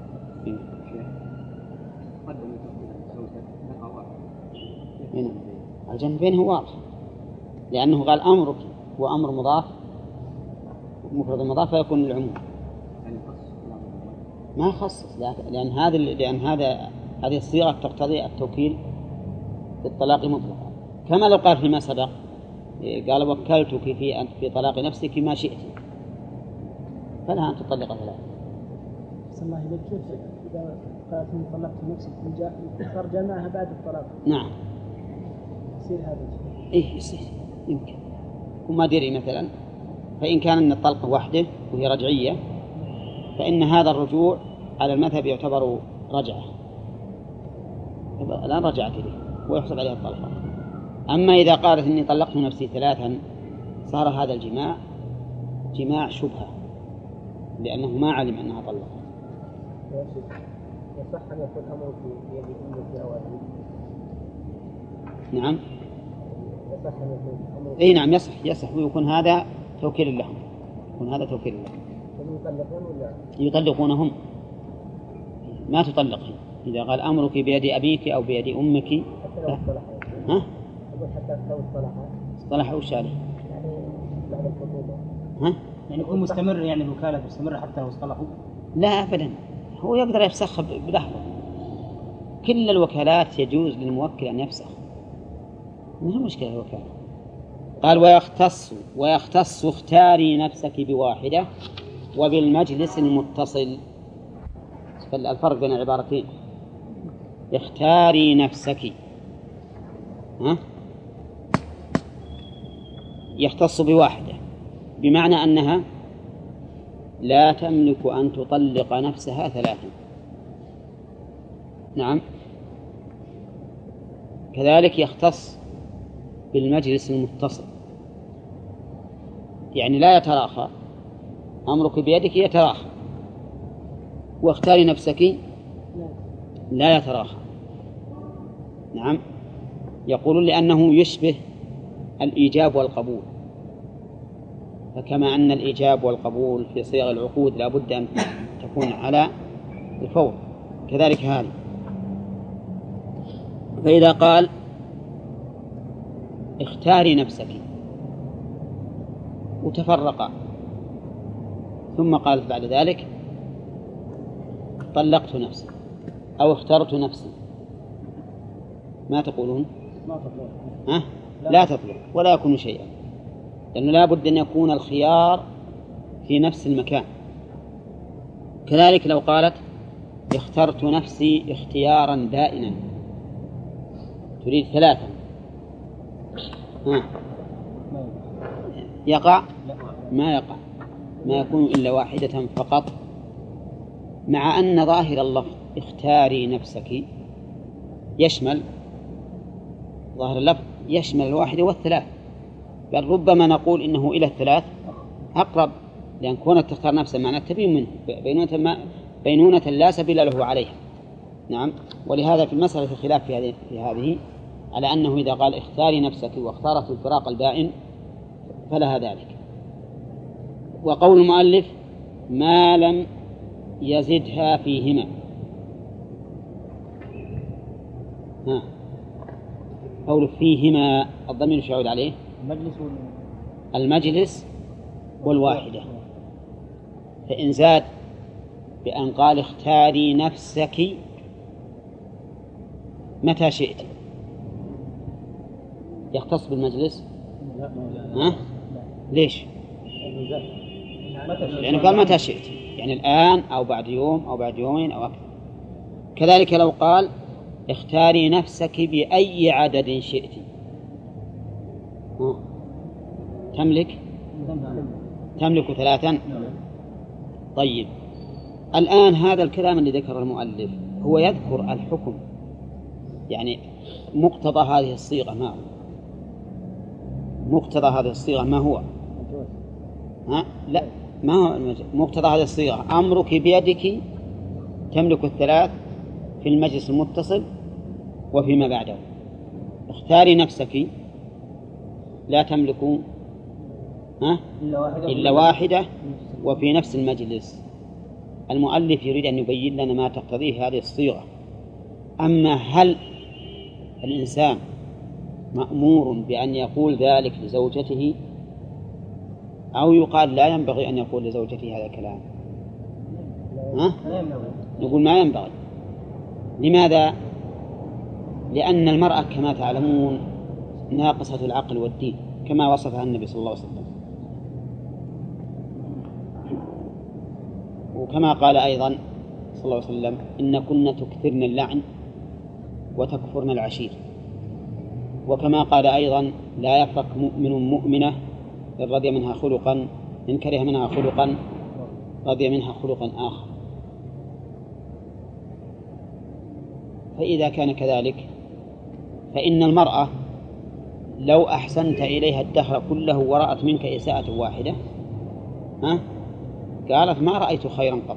الجنبين هو واضح، لأنه قال أمرك وأمر مضاف مفرد مضاف فيكون العموم، ما يخصص، لأن هذا لأن هذا هذه الصيغة تقتضي التوكيل بالطلاق مطلقا، كما لو قال فيما سبق قال وكلتك في في طلاق نفسك ما شئت، فلها أن تطلق ثلاثة. بس الله يبارك كيف إذا قالت إني طلقت نفسي صار جماعها بعد الطلاق؟ نعم يصير هذا إيه يصير يمكن، وما دري مثلا، فإن كان أن الطلقة واحدة وهي رجعية فإن هذا الرجوع على المذهب يعتبر رجعة، الآن رجعت إليه ويحسب عليها الطلقة. أما إذا قالت إني طلقت نفسي ثلاثا صار هذا الجماع جماع شبهة، لأنه ما علم أنها طلقت. يصح أن يكون أمرك بيد أمك أو أبيك؟ نعم، يصح أن يكون أمرك؟ إيه نعم يصح، يصح ويكون هذا توكيل لهم، يكون هذا توكيل لهم. يطلقون ولا؟ يطلقونهم، ما تطلقهم. إذا قال أمرك بيد أبيك أو بيد أمك حتى لو اصطلحوا. ها؟ أقول حتى لو اصطلحوا. اصطلحوا وش عليه؟ يعني بعد الخطوبة. ها؟ يعني يكون مستمر، يعني الوكالة مستمرة حتى لو اصطلحوا؟ لا أبدا، هو يقدر يفسخ بلحظة، كل الوكالات يجوز للموكل أن يفسخ، ما هي مشكلة الوكالة. قال ويختص ويختص اختاري نفسك بواحدة وبالمجلس المتصل. الفرق بين العبارتين اختاري نفسك، ها؟ يختص بواحدة بمعنى أنها لا تملك أن تطلق نفسها ثلاثا، نعم. كذلك يختص بالمجلس المتصل، يعني لا يتراخى، أمرك بيدك يتراخى، واختاري نفسك لا يتراخى. نعم. يقولون لأنه يشبه الإيجاب والقبول، فكما أن الإيجاب والقبول في صيغ العقود لا بد أن تكون على الفور، كذلك هذا. فإذا قال اختاري نفسك وتفرقا، ثم قالت بعد ذلك طلقت نفسي أو اخترت نفسي، ما تقولون؟ ما تطلق. أه؟ لا تطلق ولا يكون شيئا، لأنه لا بد أن يكون الخيار في نفس المكان. كذلك لو قالت اخترت نفسي اختيارا بائنا، تريد ثلاثا، ها يقع؟ ما يقع، ما يكون إلا واحدة فقط، مع أن ظاهر اللفظ اختاري نفسك يشمل، ظاهر اللفظ يشمل الواحدة والثلاث، بل ربما نقول إنه إلى الثلاث أقرب، لأن كونت تختار نفسها معنى التبين منه بينونة, ما بينونة لا سبيل له عليها. نعم. ولهذا في المسألة خلاف في هذه, في هذه على أنه إذا قال اختاري نفسك واختارت الفراق البائن فلها ذلك. وقول المؤلف ما لم يزدها فيهما، ها قول فيهما الضمير يعود عليه المجلس المجلس والواحدة، فإن زاد بأن قال اختاري نفسك متى شئت يختص بالمجلس؟ ها؟ ليش؟ يعني قال متى شئت، يعني الآن أو بعد يوم أو بعد يومين أو أكثر. كذلك لو قال اختاري نفسك بأي عدد شئت، ها؟ تملك تملك ثلاثا. طيب الآن هذا الكلام اللي ذكر المؤلف هو يذكر الحكم، يعني مقتضى هذه الصيغة ما هو؟ مقتضى هذه الصيغة ما هو؟ ها؟ لا، ما هو مقتضى هذه الصيغة أمرك بيدك تملك الثلاث في المجلس المتصل وفيما بعده. اختاري نفسك لا تملك ها؟ إلا واحدة وفي نفس المجلس. المؤلف يريد أن يبين لنا ما تقتضيه هذه الصيغة. أما هل الإنسان مأمور بأن يقول ذلك لزوجته أو يقال لا ينبغي أن يقول لزوجته هذا الكلام؟ ها؟ نقول ما ينبغي. لماذا؟ لأن المرأة كما تعلمون ناقصة العقل والدين كما وصفها النبي صلى الله عليه وسلم، وكما قال أيضا صلى الله عليه وسلم إن كنا تكثرن اللعن وتكفرن العشير. وكما قال أيضا لا يفرق مؤمن مؤمنة إن رضي منها خلقا إن كره منها خلقا رضي منها خلقا آخر. فإذا كان كذلك فإن المرأة لو أحسنت إليها الدهر كله ورأت منك إساءة واحدة ها؟ قالت ما رأيت خيرا قط.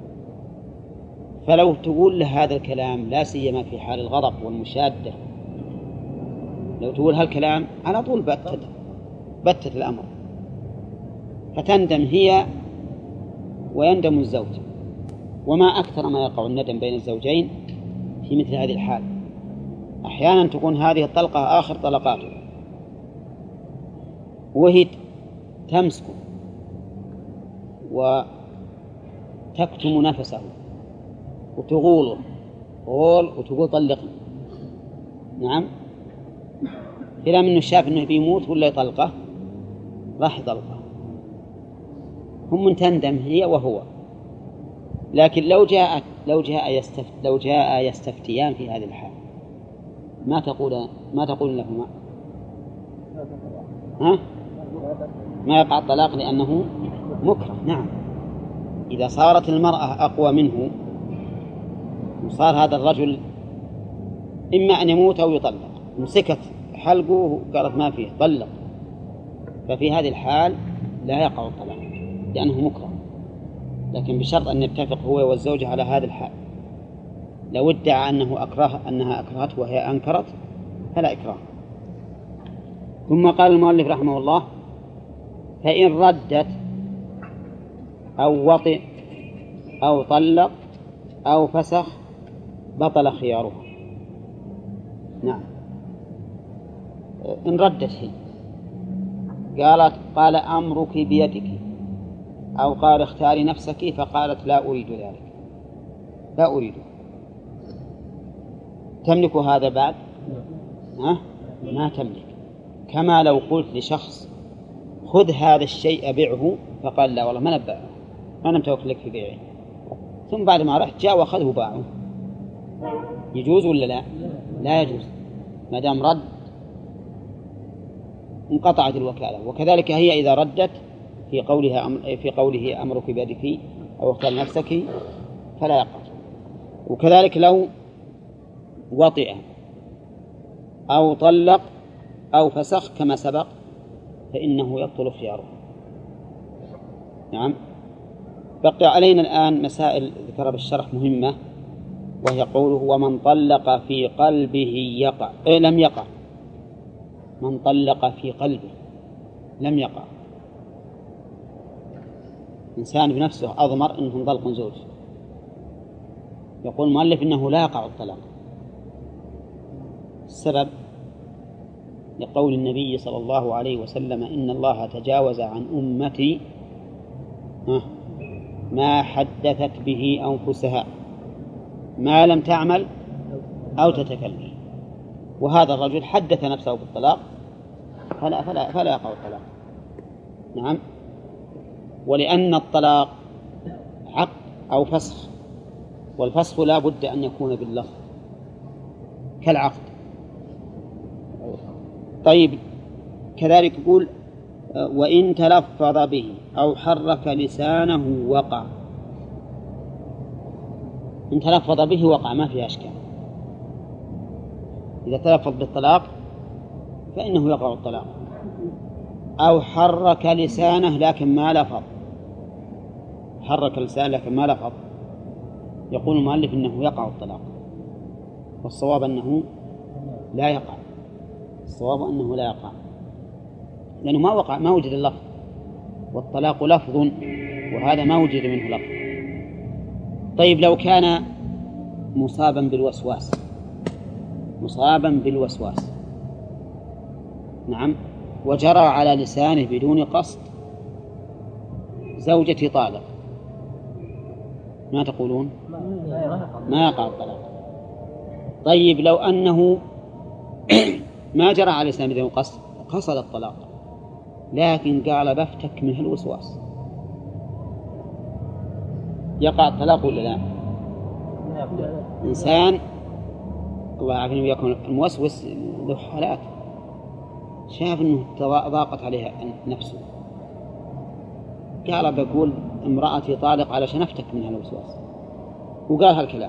فلو تقول له هذا الكلام لا سيما في حال الغضب والمشادة، لو تقول هالكلام على طول بتت بتت الأمر، فتندم هي ويندم الزوج. وما أكثر ما يقع الندم بين الزوجين في مثل هذه الحال. أحيانا تكون هذه الطلقة آخر طلقاته وهي تمسكه وتكتم نفسه وتغوله غول وتقول طلقني. نعم. إلى من شاف أنه بيموت ولا يطلقه راح يطلقه، هم من تندم هي وهو. لكن لو جاء لو جاء يستفت لو جاء يستفتيان في هذه الحال ما تقول ما تقول لهما؟ ها؟ ما يقع الطلاق لأنه مكره. نعم. إذا صارت المرأة أقوى منه وصار هذا الرجل إما أن يموت أو يطلق، مسكت حلقه قالت ما فيه طلق، ففي هذه الحال لا يقع الطلاق لأنه مكره، لكن بشرط أن يتفق هو والزوجة على هذا الحال. لو ادعى أنه أكره أنها أكرهته وهي أنكرت فلا إكراه. ثم قال المؤلف رحمه الله: فإن ردت أو وطئ أو طلق أو فسخ بطل خيارها. نعم، إن ردت هي قالت قال أمرك بيدك، أو قال اختاري نفسك فقالت لا أريد ذلك، لا أريد، تملك هذا بعد؟ ها؟ ما تملك. كما لو قلت لشخص خذ هذا الشيء بيعه فقال لا والله ما نبأ أنا متوكل لك في بيعه، ثم بعد ما رحت جاء وأخذه وباعه، يجوز ولا لا؟ لا يجوز ما دام رد، انقطعت الوكالة. وكذلك هي إذا ردت في قولها أمر في قوله أمرك بيدك أو اختار نفسك فلا يقع. وكذلك لو وطئ أو طلق أو فسخ كما سبق فإنه يبطل خياره. نعم. بقي علينا الآن مسائل ذكرها بالشرح مهمة، وهي قوله ومن طلق في قلبه يقع إيه لم يقع. من طلق في قلبه لم يقع. إنسان بنفسه أضمر أنه انطلق زوج، يقول المؤلف إنه لا يقع الطلاق. السبب لقول النبي صلى الله عليه وسلم إن الله تجاوز عن أمتي ما حدثت به أنفسها ما لم تعمل أو تتكلم. وهذا الرجل حدث نفسه بالطلاق فلا, فلا, فلا يقع الطلاق. نعم. ولأن الطلاق عقد أو فسخ، والفسخ لا بد أن يكون باللفظ كالعقد. طيب كذلك يقول وإن تلفظ به أو حرك لسانه وقع. إن تلفظ به وقع ما فيها أشكال. إذا تلفظ بالطلاق فإنه يقع الطلاق. أو حرك لسانه لكن ما لفظ، حرك لسانه لكن ما لفظ، يقول المؤلف إنه يقع الطلاق. والصواب أنه لا يقع، الصواب أنه لا يقع لأنه ما وقع، ما وجد اللفظ، والطلاق لفظ وهذا ما وجد منه لفظ. طيب لو كان مصابا بالوسواس، مصابا بالوسواس نعم، وجرى على لسانه بدون قصد زوجتي طالق، ما تقولون؟ ما يقع الطلاق. طيب لو أنه ما جرى على لسانه بدون قصد، قصد الطلاق لكن قال بفتك من الوسواس، يقع الطلاق ولا لا؟ إنسان الله يعافينا ويكون الموسوس له حالات، شاف أنه ضاقت عليها نفسه قال بقول امرأتي طالق علشان أفتك من الوسواس وقال هالكلام،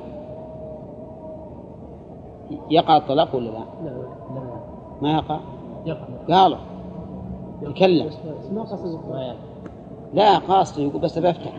يقع الطلاق ولا لا؟ ما يقع. قاله يتكلم لا قاصد يقول بس بفتح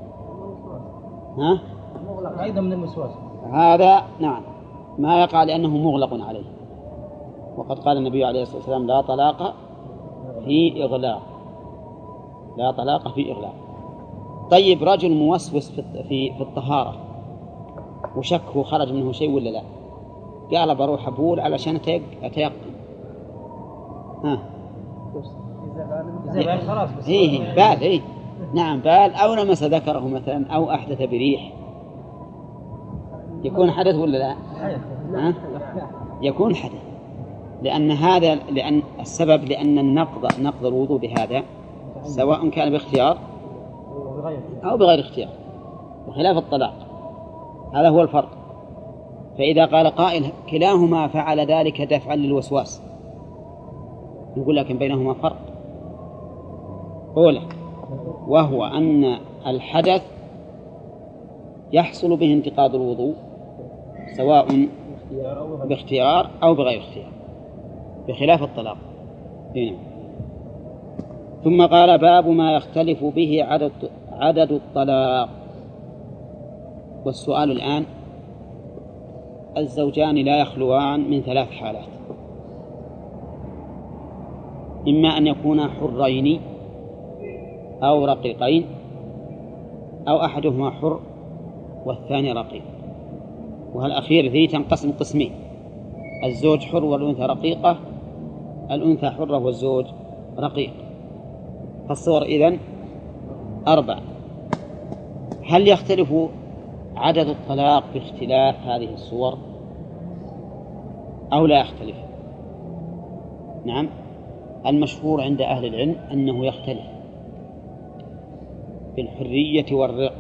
ها أيضا من الوسواس هذا. نعم ما يقع لأنه مغلق عليه، وقد قال النبي عليه الصلاة والسلام لا طلاق في إغلاق، لا طلاق في إغلاق. طيب رجل موسوس في في الطهارة وشكه خرج منه شيء ولا لا، قال بروح أبول علشان أتيقن، ها إيه بال إيه نعم بال أو لمس ذكره مثلا أو أحدث بريح، يكون حدث ولا لا؟ ها؟ يكون حدث، لأن هذا لأن السبب لأن النقض نقض الوضوء بهذا سواء كان باختيار أو بغير اختيار، وخلاف الطلاق هذا هو الفرق. فإذا قال قائل كلاهما فعل ذلك دفعا للوسواس، نقول لكن بينهما فرق. أولا وهو أن الحدث يحصل به انتقاض الوضوء سواء باختيار أو بغير اختيار، بخلاف الطلاق. هنا. ثم قال باب ما يختلف به عدد, عدد الطلاق. والسؤال الآن: الزوجان لا يخلوان من ثلاث حالات: إما أن يكونا حرين أو رقيقين، أو أحدهما حر والثاني رقيق. وهالأخير ذي تنقسم قسمين: الزوج حر والأنثى رقيقة، الأنثى حرة والزوج رقيق. فالصور إذن أربع. هل يختلف عدد الطلاق باختلاف هذه الصور أو لا يختلف؟ نعم، المشهور عند أهل العلم أنه يختلف بالحرية والرق.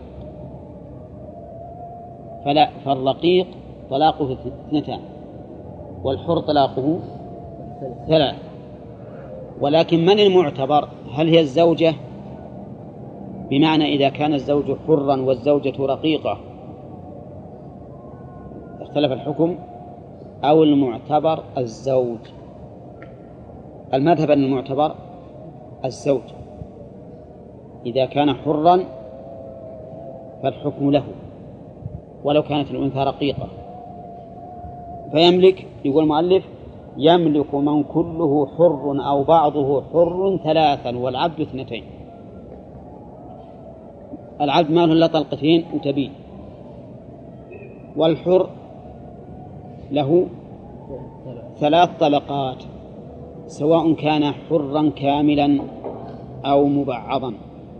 فلا فالرقيق طلاقه اثنتان والحر طلاقه ثلاث. ولكن من المعتبر؟ هل هي الزوجة، بمعنى إذا كان الزوج حرا والزوجة رقيقة اختلف الحكم، أو المعتبر الزوج؟ المذهب أن المعتبر الزوج. إذا كان حرا فالحكم له ولو كانت الأنثى رقيقة. فيملك، يقول المؤلف: يملك من كله حر أو بعضه حر ثلاثا والعبد اثنتين. العبد ما له إلا طلقتين وتبين، والحر له ثلاث طلقات سواء كان حرا كاملا أو مبعضا.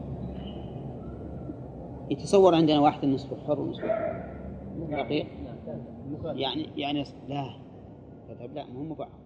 يتصور عندنا واحد نصف حر ونصف رقيق، يعني يعني لا لا مو مبعض.